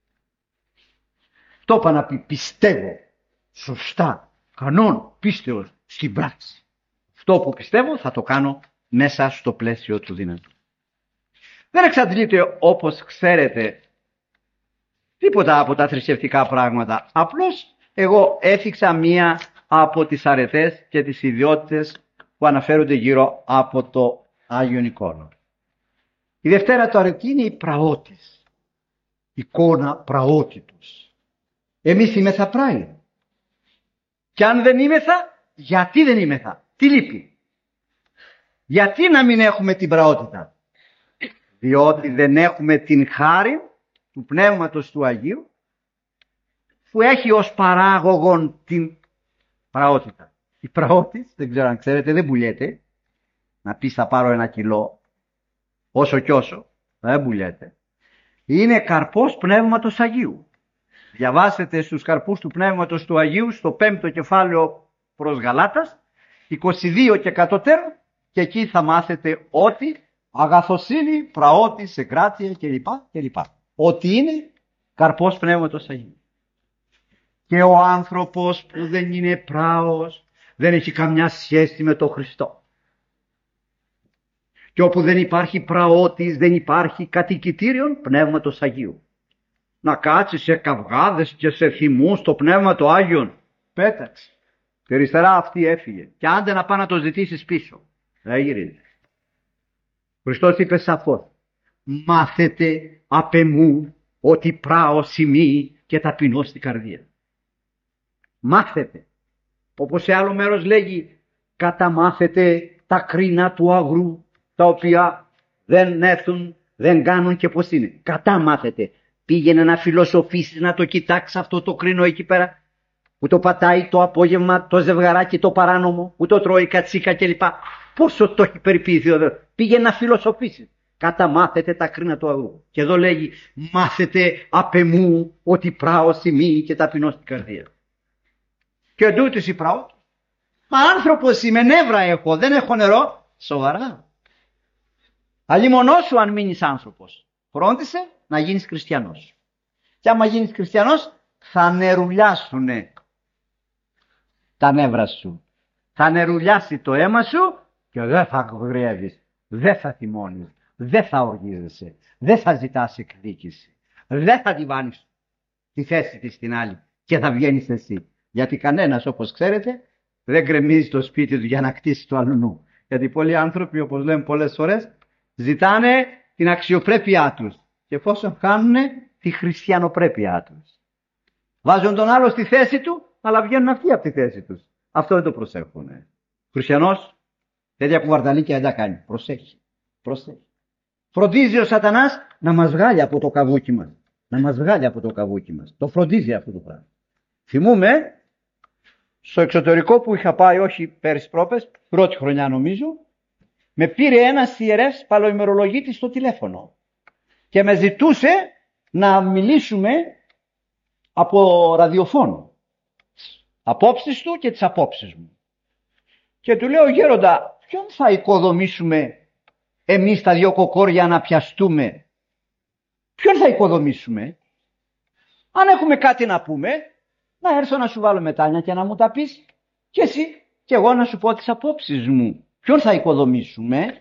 Το είπα να πει πιστεύω σωστά, κανόν πίστεως στην πράξη. Αυτό που πιστεύω θα το κάνω μέσα στο πλαίσιο του δυνατού. Δεν εξαντλείται όπως ξέρετε τίποτα από τα θρησκευτικά πράγματα. Απλώς εγώ έφυξα μία από τις αρετές και τις ιδιότητες που αναφέρονται γύρω από το Άγιο Νικόλαο. Η Δευτέρα του αρετή είναι η πραότης. Εικόνα πραότητος. Εμείς είμεθα πράοι. Και αν δεν είμεθα, γιατί δεν είμεθα? Τι λείπει? Γιατί να μην έχουμε την πραότητα? Διότι δεν έχουμε την χάρη του Πνεύματος του Αγίου που έχει ως παράγωγον την πραότητα. Η πραότης, δεν ξέρω αν ξέρετε, δεν πουλιέται. Να πεις θα πάρω ένα κιλό, όσο κι όσο, δεν πουλιέται. Είναι καρπός Πνεύματος Αγίου. Διαβάσετε στους καρπούς του Πνεύματος του Αγίου στο πέμπτο κεφάλαιο προς Γαλάτας, είκοσι δύο και κατωτέρω, και εκεί θα μάθετε ότι αγαθοσύνη, πραότης, εγκράτεια κλπ. κλπ. Ότι είναι καρπός Πνεύματος Αγίου. Και ο άνθρωπος που δεν είναι πράος δεν έχει καμιά σχέση με τον Χριστό. Και όπου δεν υπάρχει πραότης δεν υπάρχει κατοικητήριον Πνεύματος Αγίου. Να κάτσει σε καυγάδες και σε θυμούς στο Πνεύμα το Άγιον. Πέταξε. Και αριστερά αυτή έφυγε. Και άντε να πάει να το ζητήσεις πίσω. Δεν γυρίζει. Ο Χριστός είπε σαφώς. Μάθετε απ' εμού ότι πράος ημί και ταπεινός στην καρδία. Μάθετε. Όπως σε άλλο μέρος λέγει, καταμάθετε τα κρίνα του αγρού, τα οποία δεν έρθουν, δεν κάνουν και πώς είναι. Καταμάθετε. Πήγαινε να φιλοσοφήσεις, να το κοιτάξει αυτό το κρίνο εκεί πέρα, που το πατάει το απόγευμα το ζευγαράκι το παράνομο, που το τρώει κατσίκα κλπ. Πόσο το έχει περιποιηθεί ο Θεός. Πήγαινε να φιλοσοφήσεις. Καταμάθετε τα κρίνα του αγρού. Και εδώ λέγει, μάθετε απ' εμού ότι πράος ημί και ταπεινός στην καρδία. Και τούτης η πράος Μα άνθρωπος είμαι, νεύρα έχω, δεν έχω νερό. Σοβαρά. Αλλήμονό σου αν μείνεις άνθρωπος. Φρόντισε να γίνεις χριστιανός. Και άμα γίνεις χριστιανός θα νερουλιάσουνε τα νεύρα σου. Θα νερουλιάσει το αίμα σου και δεν θα αγριεύεις, δεν θα θυμώνεις, δεν θα οργίζεσαι, δεν θα ζητάς εκδίκηση, δεν θα τη βάνεις τη θέση της στην άλλη και θα βγαίνεις εσύ. Γιατί κανένας, όπως ξέρετε, δεν γκρεμίζει το σπίτι του για να κτίσει το αλλού. Γιατί πολλοί άνθρωποι, όπως λέμε πολλές φορές, ζητάνε την αξιοπρέπειά τους και εφόσον χάνουν τη χριστιανοπρέπειά τους. Βάζουν τον άλλο στη θέση του, αλλά βγαίνουν αυτοί από τη θέση τους. Αυτό δεν το προσέχουν. Ο χριστιανός τέτοια κουβαρταλίκια δεν τα κάνει. Προσέχει. Προσέχει. Φροντίζει ο σατανάς να μας βγάλει από το καβούκι μας. Να μας βγάλει από το καβούκι μας. Το φροντίζει αυτό το πράγμα. Θυμούμε στο εξωτερικό που είχα πάει, όχι πέρυσι πρόπες, πρώτη χρονιά νομίζω, με πήρε ένας ιερεύς παλαιοημερολογίτης στο τηλέφωνο και με ζητούσε να μιλήσουμε από ραδιοφώνο. Απόψεις του και τις απόψεις μου. Και του λέω, γέροντα, ποιον θα οικοδομήσουμε εμείς τα δυο κοκόρια να πιαστούμε? Ποιον θα οικοδομήσουμε? Αν έχουμε κάτι να πούμε, να έρθω να σου βάλω μετάνια και να μου τα πεις και εσύ και εγώ να σου πω τις απόψεις μου. Ποιον θα οικοδομήσουμε?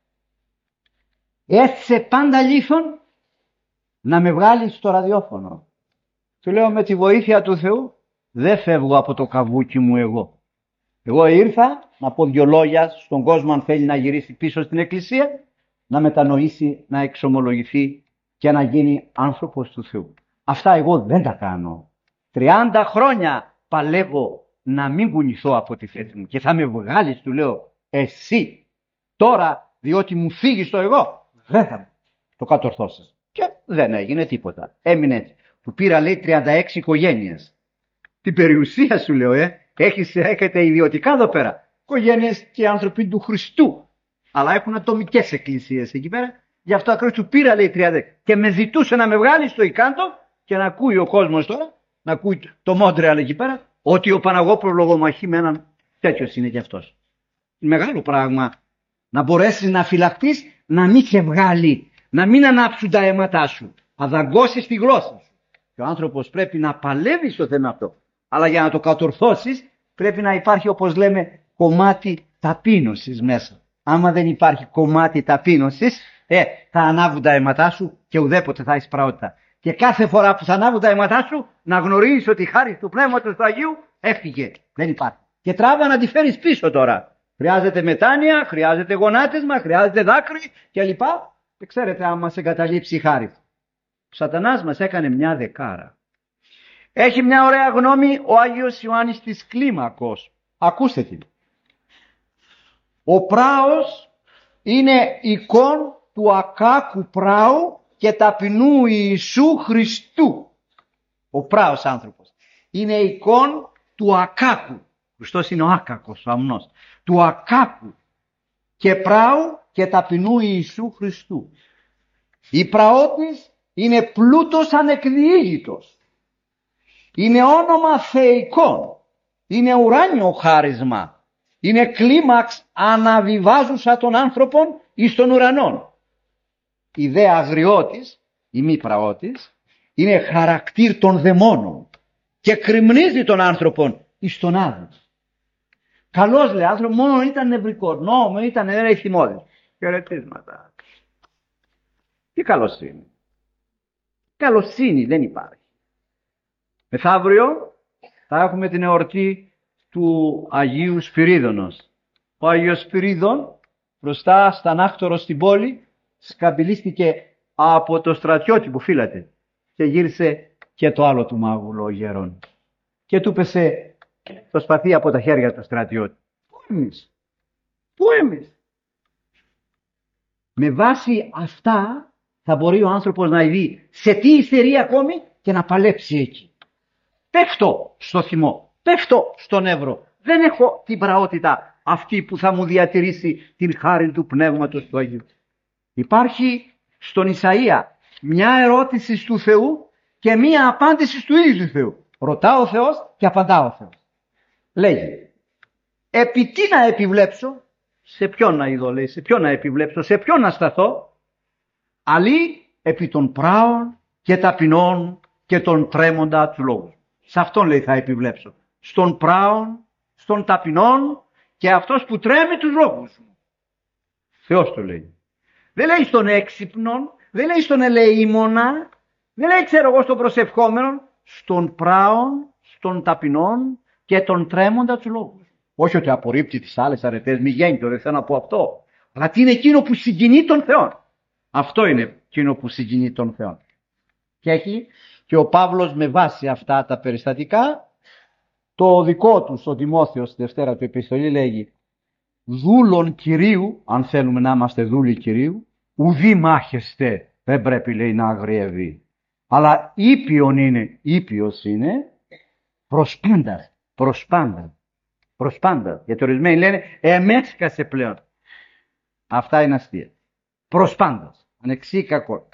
Έθισε πάντα λίθον να με βγάλει στο ραδιόφωνο. Του λέω, με τη βοήθεια του Θεού δεν φεύγω από το καβούκι μου εγώ. Εγώ ήρθα να πω δυο λόγια στον κόσμο, αν θέλει να γυρίσει πίσω στην εκκλησία, να μετανοήσει, να εξομολογηθεί και να γίνει άνθρωπος του Θεού. Αυτά εγώ δεν τα κάνω. τριάντα χρόνια παλεύω να μην κουνηθώ από τη θέση μου και θα με βγάλεις, του λέω, εσύ τώρα, διότι μου φύγεις το εγώ, δεν θα το κατορθώσεις. Και δεν έγινε τίποτα. Έμεινε έτσι. Του πήρα, λέει, τριάντα έξι οικογένειες. Την περιουσία σου, λέω, ε, έχεις, έχετε ιδιωτικά εδώ πέρα. Οικογένειες και άνθρωποι του Χριστού. Αλλά έχουν ατομικές εκκλησίες εκεί πέρα. Γι' αυτό ακριβώς του πήρα, λέει, τριάντα έξι. Και με ζητούσε να με βγάλει στο Ικάντο και να ακούει ο κόσμος τώρα, να ακούει το Μόντρεαλ εκεί πέρα, ότι ο Παναγόπουλος λογομαχεί με έναν τέτοιος είναι κι αυτός. Μεγάλο πράγμα να μπορέσεις να φυλαχτείς, να μην σε βγάλει, να μην ανάψουν τα αίματά σου, να δαγκώσεις τη γλώσσα σου. Και ο άνθρωπος πρέπει να παλεύει στο θέμα αυτό. Αλλά για να το κατορθώσεις πρέπει να υπάρχει, όπως λέμε, κομμάτι ταπείνωσης μέσα. Άμα δεν υπάρχει κομμάτι ταπείνωσης, ε, θα ανάβουν τα αίματά σου και ουδέποτε θα έχεις πραότητα. Και κάθε φορά που θα ανάβουν τα αίματά σου, να γνωρίζεις ότι η χάρη του Πνεύματος του Αγίου έφυγε. Δεν υπάρχει. Και τράβα να τη φέρεις πίσω τώρα. Χρειάζεται μετάνοια, χρειάζεται γονάτισμα, χρειάζεται δάκρυ κλπ. Και ξέρετε, άμα μας εγκαταλείψει η χάρη. Ο σατανάς μας έκανε μια δεκάρα. Έχει μια ωραία γνώμη ο Άγιος Ιωάννης της Κλίμακος. Ακούστε την. Ο πράος είναι εικόν του ακάκου πράου και ταπεινού Ιησού Χριστού. Ο πράος άνθρωπος είναι εικόν του ακάκου. Ο Χριστός είναι ο άκακος, ο αμνός. Του ακάκου και πράου και ταπεινού Ιησού Χριστού. Η πραότης είναι πλούτος ανεκδιήγητος. Είναι όνομα θεϊκόν. Είναι ουράνιο χάρισμα. Είναι κλίμαξ αναβιβάζουσα των άνθρωπων εις των ουρανών. Η δε αγριώτης, η μη πραότης, είναι χαρακτήρ των δαιμόνων και κρυμνίζει τον άνθρωπον εις τον άδειο. Καλός, λέει, άνθρωπο, μόνο ήταν νευρικός, νόμο ήταν ερεθιμώδης. Χαιρετίσματα. Τι καλοσύνη. Καλοσύνη δεν υπάρχει. Μεθαύριο θα έχουμε την εορτή του Αγίου Σπυρίδωνος. Ο Άγιος Σπυρίδων μπροστά στα Ανάκτορο στην πόλη σκαμπιλίστηκε από το στρατιώτη που φύλατε και γύρισε και το άλλο του μάγουλο γερόν και του πέσε το σπαθί από τα χέρια του στρατιώτη. Πού εμείς, πού εμείς. Με βάση αυτά θα μπορεί ο άνθρωπος να δει σε τι υστερεί ακόμη και να παλέψει εκεί. Πέφτω στο θυμό, πέφτω στο νεύρο. Δεν έχω την πραότητα αυτή που θα μου διατηρήσει την χάρη του Πνεύματος του Αγίου. Υπάρχει στον Ισαΐα μια ερώτηση του Θεού και μια απάντηση του ίδιου του Θεού. Ρωτά ο Θεός και απαντά ο Θεός. Λέγει, επί τι να επιβλέψω, σε ποιον να ειδώ, λέει, σε ποιον να επιβλέψω, σε ποιον να σταθώ, αλλή επί των πράων και ταπεινών και των τρέμοντα τους λόγους. Σε αυτόν, λέει, θα επιβλέψω. Στον πράων, στον ταπεινών και αυτός που τρέμει τους λόγους μου. Θεός το λέει. Δεν λέει στον έξυπνον, δεν λέει στον ελεήμονα, δεν λέει, ξέρω εγώ, στον προσευχόμενον, στον πράων, στον ταπεινών και τον τρέμοντα τους λόγους. Όχι ότι απορρίπτει τις άλλες αρετές, μη γέννητο, δεν θέλω να πω αυτό. Αλλά τι είναι εκείνο που συγκινεί τον Θεό. Αυτό είναι εκείνο που συγκινεί τον Θεό. Και έχει και ο Παύλος με βάση αυτά τα περιστατικά, το δικό του, ο Τιμόθεος, στη Δευτέρα του επιστολή λέγει, δούλων Κυρίου, αν θέλουμε να είμαστε δούλοι Κυρίου, ουδή μάχεστε, δεν πρέπει, λέει, να αγριεύει. Αλλά ήπιον είναι, ήπιος είναι, προς πάντα, προς πάντα, προς πάντα. Γιατί ορισμένοι λένε, εμέσκασε πλέον. Αυτά είναι αστεία. Προς πάντα, ανεξίκακον.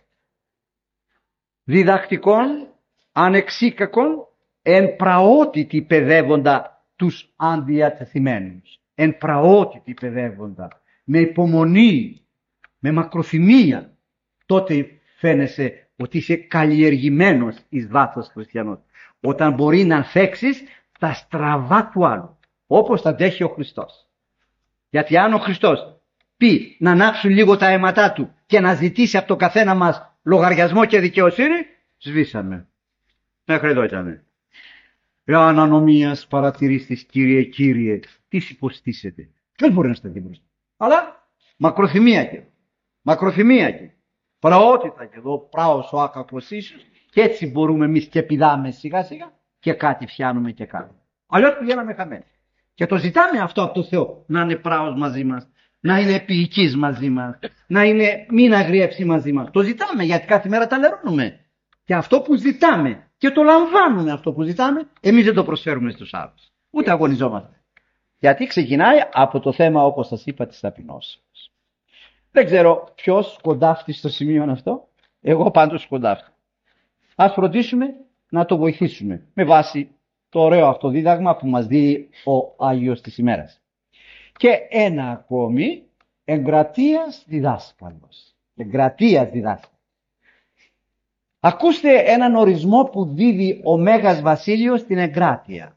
Διδακτικών, ανεξίκακον, εν πραότητη παιδεύοντα τους αντιατεθειμένους. Εν πραότητη παιδεύοντα, με υπομονή, με μακροθυμία, τότε φαίνεσαι ότι είσαι καλλιεργημένος εις βάθος χριστιανός. Όταν μπορεί να ανθέξεις τα στραβά του άλλου, όπως τα αντέχει ο Χριστός. Γιατί αν ο Χριστός πει να ανάψουν λίγο τα αίματά του και να ζητήσει από το καθένα μας λογαριασμό και δικαιοσύνη, σβήσαμε. Μέχρι εδώ ήτανε. Εάν ανομίας παρατηρήσεις, Κύριε, Κύριε, τι υποστήσετε. Ποιος μπορεί να σταθεί μπροστά. Αλλά μακροθυμία και μακροθυμία και πραότητα και εδώ πράος ο άκακος ίσως, και έτσι μπορούμε εμείς και πηδάμε σιγά σιγά και κάτι φτιάνουμε και κάνουμε. Αλλιώς πηγαίναμε χαμένοι. Και το ζητάμε αυτό από το Θεό, να είναι πράος μαζί μας, να είναι επίοικης μαζί μας, να είναι μην αγριεύσει μαζί μας. Το ζητάμε γιατί κάθε μέρα τα λερώνουμε. Και αυτό που ζητάμε και το λαμβάνουμε αυτό που ζητάμε, εμείς δεν το προσφέρουμε στους άλλους. Ούτε αγωνιζόμαστε. Γιατί ξεκινάει από το θέμα, όπως σας είπα, της ταπεινώσεως. Δεν ξέρω ποιος σκοντάφτει στο σημείο αυτό. Εγώ πάντως σκοντάφτω. Ας φροντίσουμε να το βοηθήσουμε με βάση το ωραίο αυτό δίδαγμα που μας δίνει ο Άγιος της ημέρας. Και ένα ακόμη, εγκρατείας διδάσκαλος. Εγκρατείας διδάσκαλος. Ακούστε έναν ορισμό που δίδει ο Μέγας Βασίλειος στην εγκράτεια.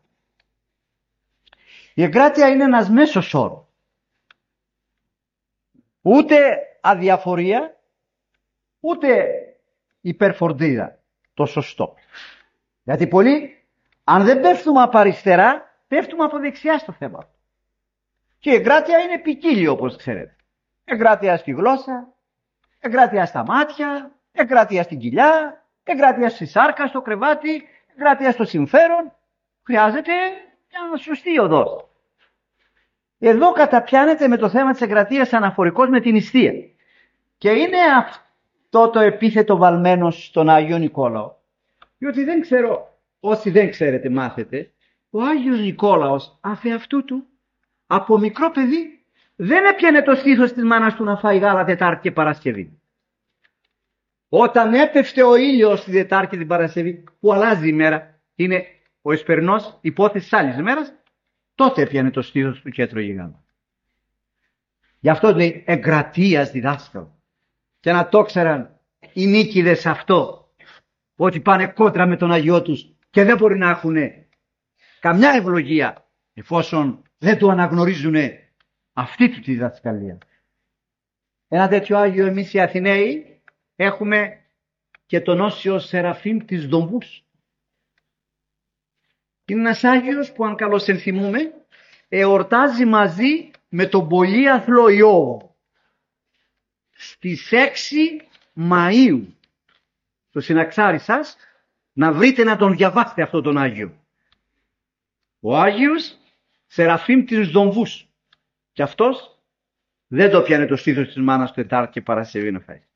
Η εγκράτεια είναι ένας μέσος όρος. Ούτε αδιαφορία, ούτε υπερφορτίδα. Το σωστό. Γιατί πολλοί, αν δεν πέφτουμε από αριστερά, πέφτουμε από δεξιά στο θέμα. Και η εγκράτεια είναι ποικίλη, όπως ξέρετε. Εγκράτεια στη γλώσσα, εγκράτεια στα μάτια, εγκράτεια στην κοιλιά, εγκράτεια στη σάρκα, στο κρεβάτι, εγκράτεια στο συμφέρον. Χρειάζεται μια σωστή οδός. Εδώ καταπιάνεται με το θέμα της εγκρατείας αναφορικός με την νηστεία. Και είναι αυτό το επίθετο βαλμένο στον Άγιο Νικόλαο. Διότι δεν ξέρω, όσοι δεν ξέρετε μάθετε, ο Άγιος Νικόλαος αφ' αυτού του, από μικρό παιδί, δεν έπιανε το στήθος της μάνας του να φάει γάλα Τετάρτη και Παρασκευή. Όταν έπεφτε ο ήλιος τη Τετάρτη και την Παρασκευή, που αλλάζει η μέρα, είναι ο εσπερινός υπόθεσης άλλης ημέρας, τότε έπιανε το στήθος του και έτρωγε γάλα. Γι' αυτό λέει εγκρατείας διδάσκαλο. Και να το ξέραν οι νίκηδες αυτό, ότι πάνε κόντρα με τον Αγιό τους και δεν μπορεί να έχουν καμιά ευλογία εφόσον δεν του αναγνωρίζουν αυτή του τη διδασκαλία. Ένα τέτοιο Άγιο εμείς οι Αθηναίοι έχουμε και τον Όσιο Σεραφείμ της Δομβούς. Είναι ένας Άγιος που, αν καλώς ενθυμούμε, εορτάζει μαζί με τον πολύαθλο Ιώβο στις έξι Μαΐου. Το συναξάρι σας να βρείτε να τον διαβάσετε αυτόν τον Άγιο. Ο Άγιος Σεραφείμ της Δομβούς. Και αυτός δεν το πιάνε το στήθος της μάνας του Τετάρτη και Παρασκευή να φάει.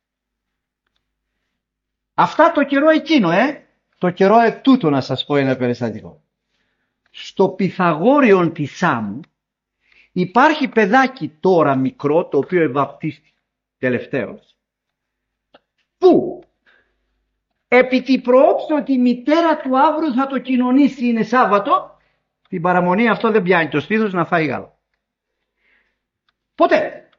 Αυτά το καιρό εκείνο, ε. Το καιρό ετούτο να σας πω ένα περιστατικό. Στο Πυθαγόριον της Σάμου υπάρχει παιδάκι τώρα μικρό, το οποίο ευαπτίστηκε τελευταίως, που επί τη προόψη ότι η μητέρα του αύριο θα το κοινωνήσει, είναι Σάββατο, την παραμονή αυτό δεν πιάνει το στήθος να φάει γάλα. Ποτέ.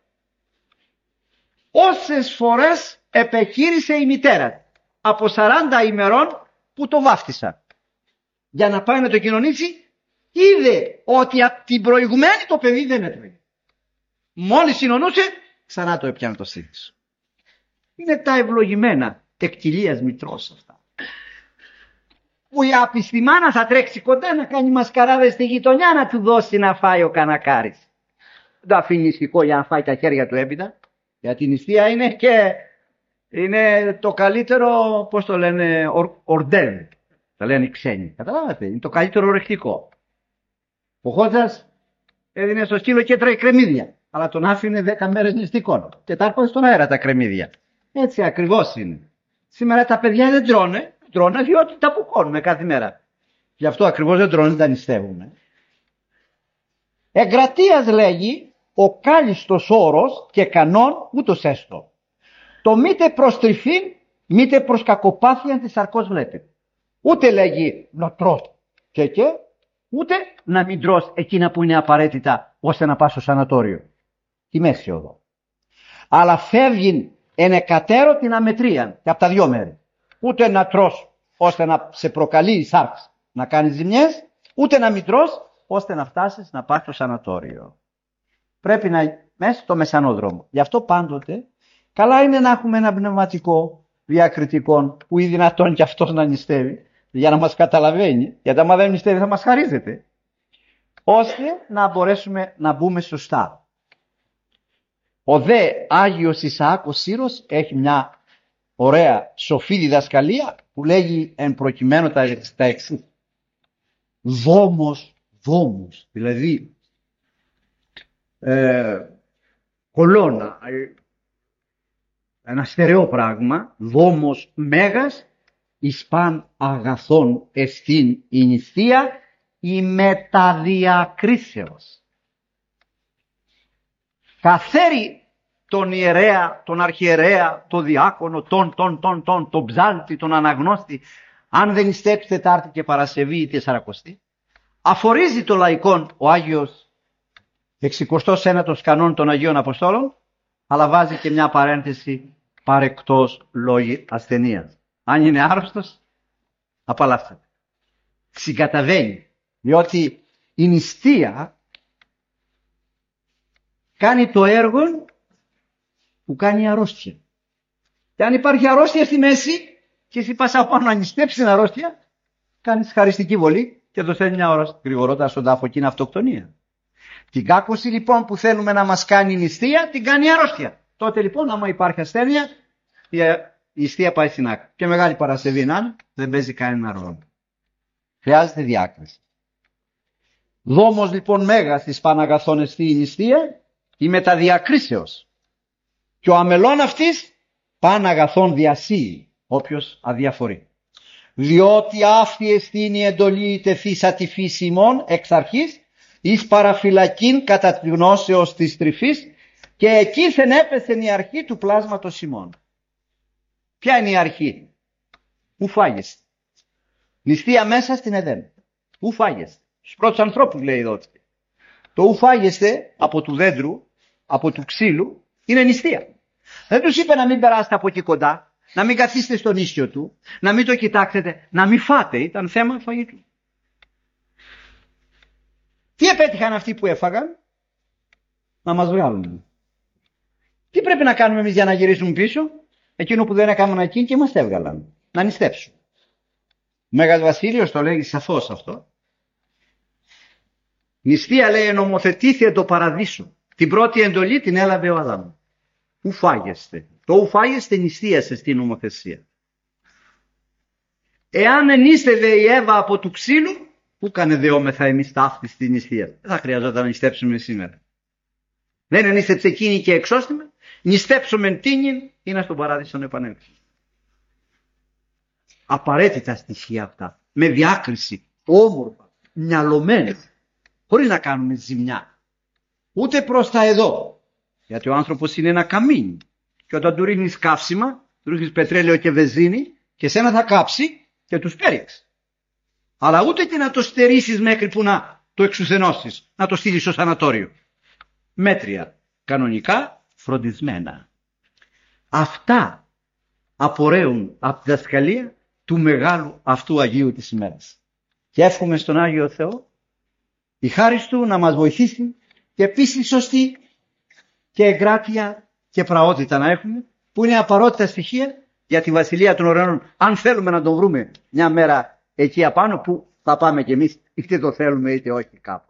Όσες φορές επεχείρησε η μητέρα από σαράντα ημερών που το βάφτισαν για να πάει να το κοινωνήσει, είδε ότι από την προηγουμένη το παιδί δεν έτρωγε. Μόλις συνονούσε, ξανά το έπιανε το στήθι. Είναι τα ευλογημένα τεκτιλίας μητρός αυτά. Που η άπιστη μάνα θα τρέξει κοντά να κάνει μασκαράδες στη γειτονιά να του δώσει να φάει ο κανακάρης. Δεν το αφήνει ησυχό για να φάει τα χέρια του έπειτα. Γιατί η νηστεία είναι και είναι το καλύτερο, πώς το λένε, ορντέλ. Τα λένε οι ξένοι. Καταλάβατε, είναι το καλύτερο ορεκτικό. Ο Χόντζας έδινε στο σκύλο και έτρωγε κρεμμύδια. Αλλά τον άφηνε δέκα μέρες νηστικών. Και τα άρπαζε στον αέρα τα κρεμμύδια. Έτσι ακριβώς είναι. Σήμερα τα παιδιά δεν τρώνε. Τρώνε διότι τα πουκώνουμε κάθε μέρα. Γι' αυτό ακριβώς δεν τρώνε, τα νηστεύουμε. Εγκρατείας λέγει ο κάλλιστος όρος και κανόν ούτως έστω. Το μήτε προς τρυφήν, μήτε προς κακοπάθεια της σαρκός βλέπετε. Ούτε λέγει να τρως και και, ούτε να μην τρως εκείνα που είναι απαραίτητα ώστε να πας στο σανατόριο. Τη μέση οδό. Αλλά φεύγει εν εκατέρο την αμετρία και από τα δυο μέρη. Ούτε να τρως ώστε να σε προκαλεί η σάρξ να κάνεις ζημιές, ούτε να μην τρως ώστε να φτάσεις να πας στο σανατόριο. Πρέπει να μέσα στο μεσανόδρομο. Γι' αυτό πάντοτε καλά είναι να έχουμε ένα πνευματικό διακριτικό που είναι δυνατόν και αυτός να νηστεύει για να μας καταλαβαίνει, γιατί άμα δεν νηστεύει θα μας χαρίζεται, ώστε να μπορέσουμε να μπούμε σωστά. Ο δε Άγιος Ισαάκ ο Σύρος έχει μια ωραία σοφή διδασκαλία που λέγει εν προκειμένου τα, τα εξής. Δόμος, δόμος, δηλαδή ε, κολόνα, ε, ένα στερεό πράγμα, δόμος μέγας, εις παν αγαθών εστίν η νηστεία, η μεταδιακρίσεως. Καθέρι τον ιερέα, τον αρχιερέα, τον διάκονο, τον, τον, τον, τον, τον ψάλτη, τον αναγνώστη, αν δεν νηστέψει Τετάρτη και Παρασκευή ή Τεσσαρακοστή, αφορίζει το λαϊκόν ο Άγιος εξηκοστός ένατος κανόν των Αγίων Αποστόλων, αλλά βάζει και μια παρένθεση παρεκτός λόγοι ασθενείας. Αν είναι άρρωστος, απαλλάσσεται. Συγκαταβαίνει, διότι η νηστεία κάνει το έργο που κάνει η αρρώστια. Και αν υπάρχει αρρώστια στη μέση και εσύ πας από πάνω να νηστέψεις την αρρώστια, κάνεις χαριστική βολή και το στέλνει μια ώρα γρηγορότερα στον τάφο και είναι αυτοκτονία. Την κάκωση λοιπόν που θέλουμε να μας κάνει η νηστεία την κάνει η αρρώστια. Τότε λοιπόν άμα υπάρχει ασθένεια η νηστεία πάει στην άκρη. Και Μεγάλη Παρασκευή να είναι, δεν παίζει κανένα ρόλο. Χρειάζεται διάκριση. Δόμος λοιπόν μέγας της Παναγαθών εστί η νηστεία, η μεταδιακρίσεως. Και ο αμελών αυτής Παναγαθών διασύει, όποιος αδιαφορεί. Διότι αυτή εστίν η εντολή τεθήσα τη φύση ημών εξ αρχής, εις παραφυλακήν κατά τη γνώσεως της τρυφής, και εκείθεν έπεσε η αρχή του πλάσματος ημών. Ποια είναι η αρχή? Πού φάγεστε? Νηστεία μέσα στην Εδέμ. Πού φάγεστε? Στους πρώτους ανθρώπους λέει εδώ. Το ου φάγεστε από του δέντρου, από του ξύλου, είναι νηστεία. Δεν τους είπε να μην περάσετε από εκεί κοντά, να μην καθίσετε στον ίσιο του, να μην το κοιτάξετε, να μην φάτε. Ήταν θέμα φαγητού. Τι επέτυχαν αυτοί που έφαγαν? Να μας βγάλουν. Τι πρέπει να κάνουμε εμείς για να γυρίσουμε πίσω? Εκείνο που δεν έκαναν εκείνοι και μας έβγαλαν. Να νηστέψουν. Ο Μέγας Βασίλειος το λέγει σαφώς αυτό. Νηστεία λέει νομοθετήθηκε το παραδείσο. Την πρώτη εντολή την έλαβε ο Αδάμ. Ου φάγεστε. Το ου φάγεστε νηστείασε στην νομοθεσία. Εάν ενίστευε η Εύα από του ξύλου, πού κάνε δεόμεθα εμείς ταύτη στη νηστεία? Δεν θα χρειαζόταν να νηστέψουμε σήμερα. Δεν ενίστεψε εκείνη και εξώστημε. Νηστέψουμε τίνιν ή να στον παράδεισο να επανέλθουμε. Απαραίτητα στοιχεία αυτά. Με διάκριση, όμορφα, μυαλωμένα. Χωρίς να κάνουμε ζημιά. Ούτε προς τα εδώ. Γιατί ο άνθρωπος είναι ένα καμίνι. Και όταν του ρίχνεις καύσιμα, του ρίχνεις πετρέλαιο και βενζίνη, και σένα θα κάψει και τους πέριξ. Αλλά ούτε και να το στερήσεις μέχρι που να το εξουθενώσεις, να το στείλεις στο σανατόριο. Μέτρια. κανονικά φροντισμένα. Αυτά απορρέουν από τη δασκαλία του μεγάλου αυτού Αγίου της ημέρας. Και εύχομαι στον Άγιο Θεό η χάρις Του να μας βοηθήσει και πίστη σωστή και εγκράτεια και πραότητα να έχουμε, που είναι απαρότητα στοιχεία για τη Βασιλεία των Ουρανών, αν θέλουμε να τον βρούμε μια μέρα εκεί απάνω, που θα πάμε κι εμείς είτε το θέλουμε είτε όχι κάπου.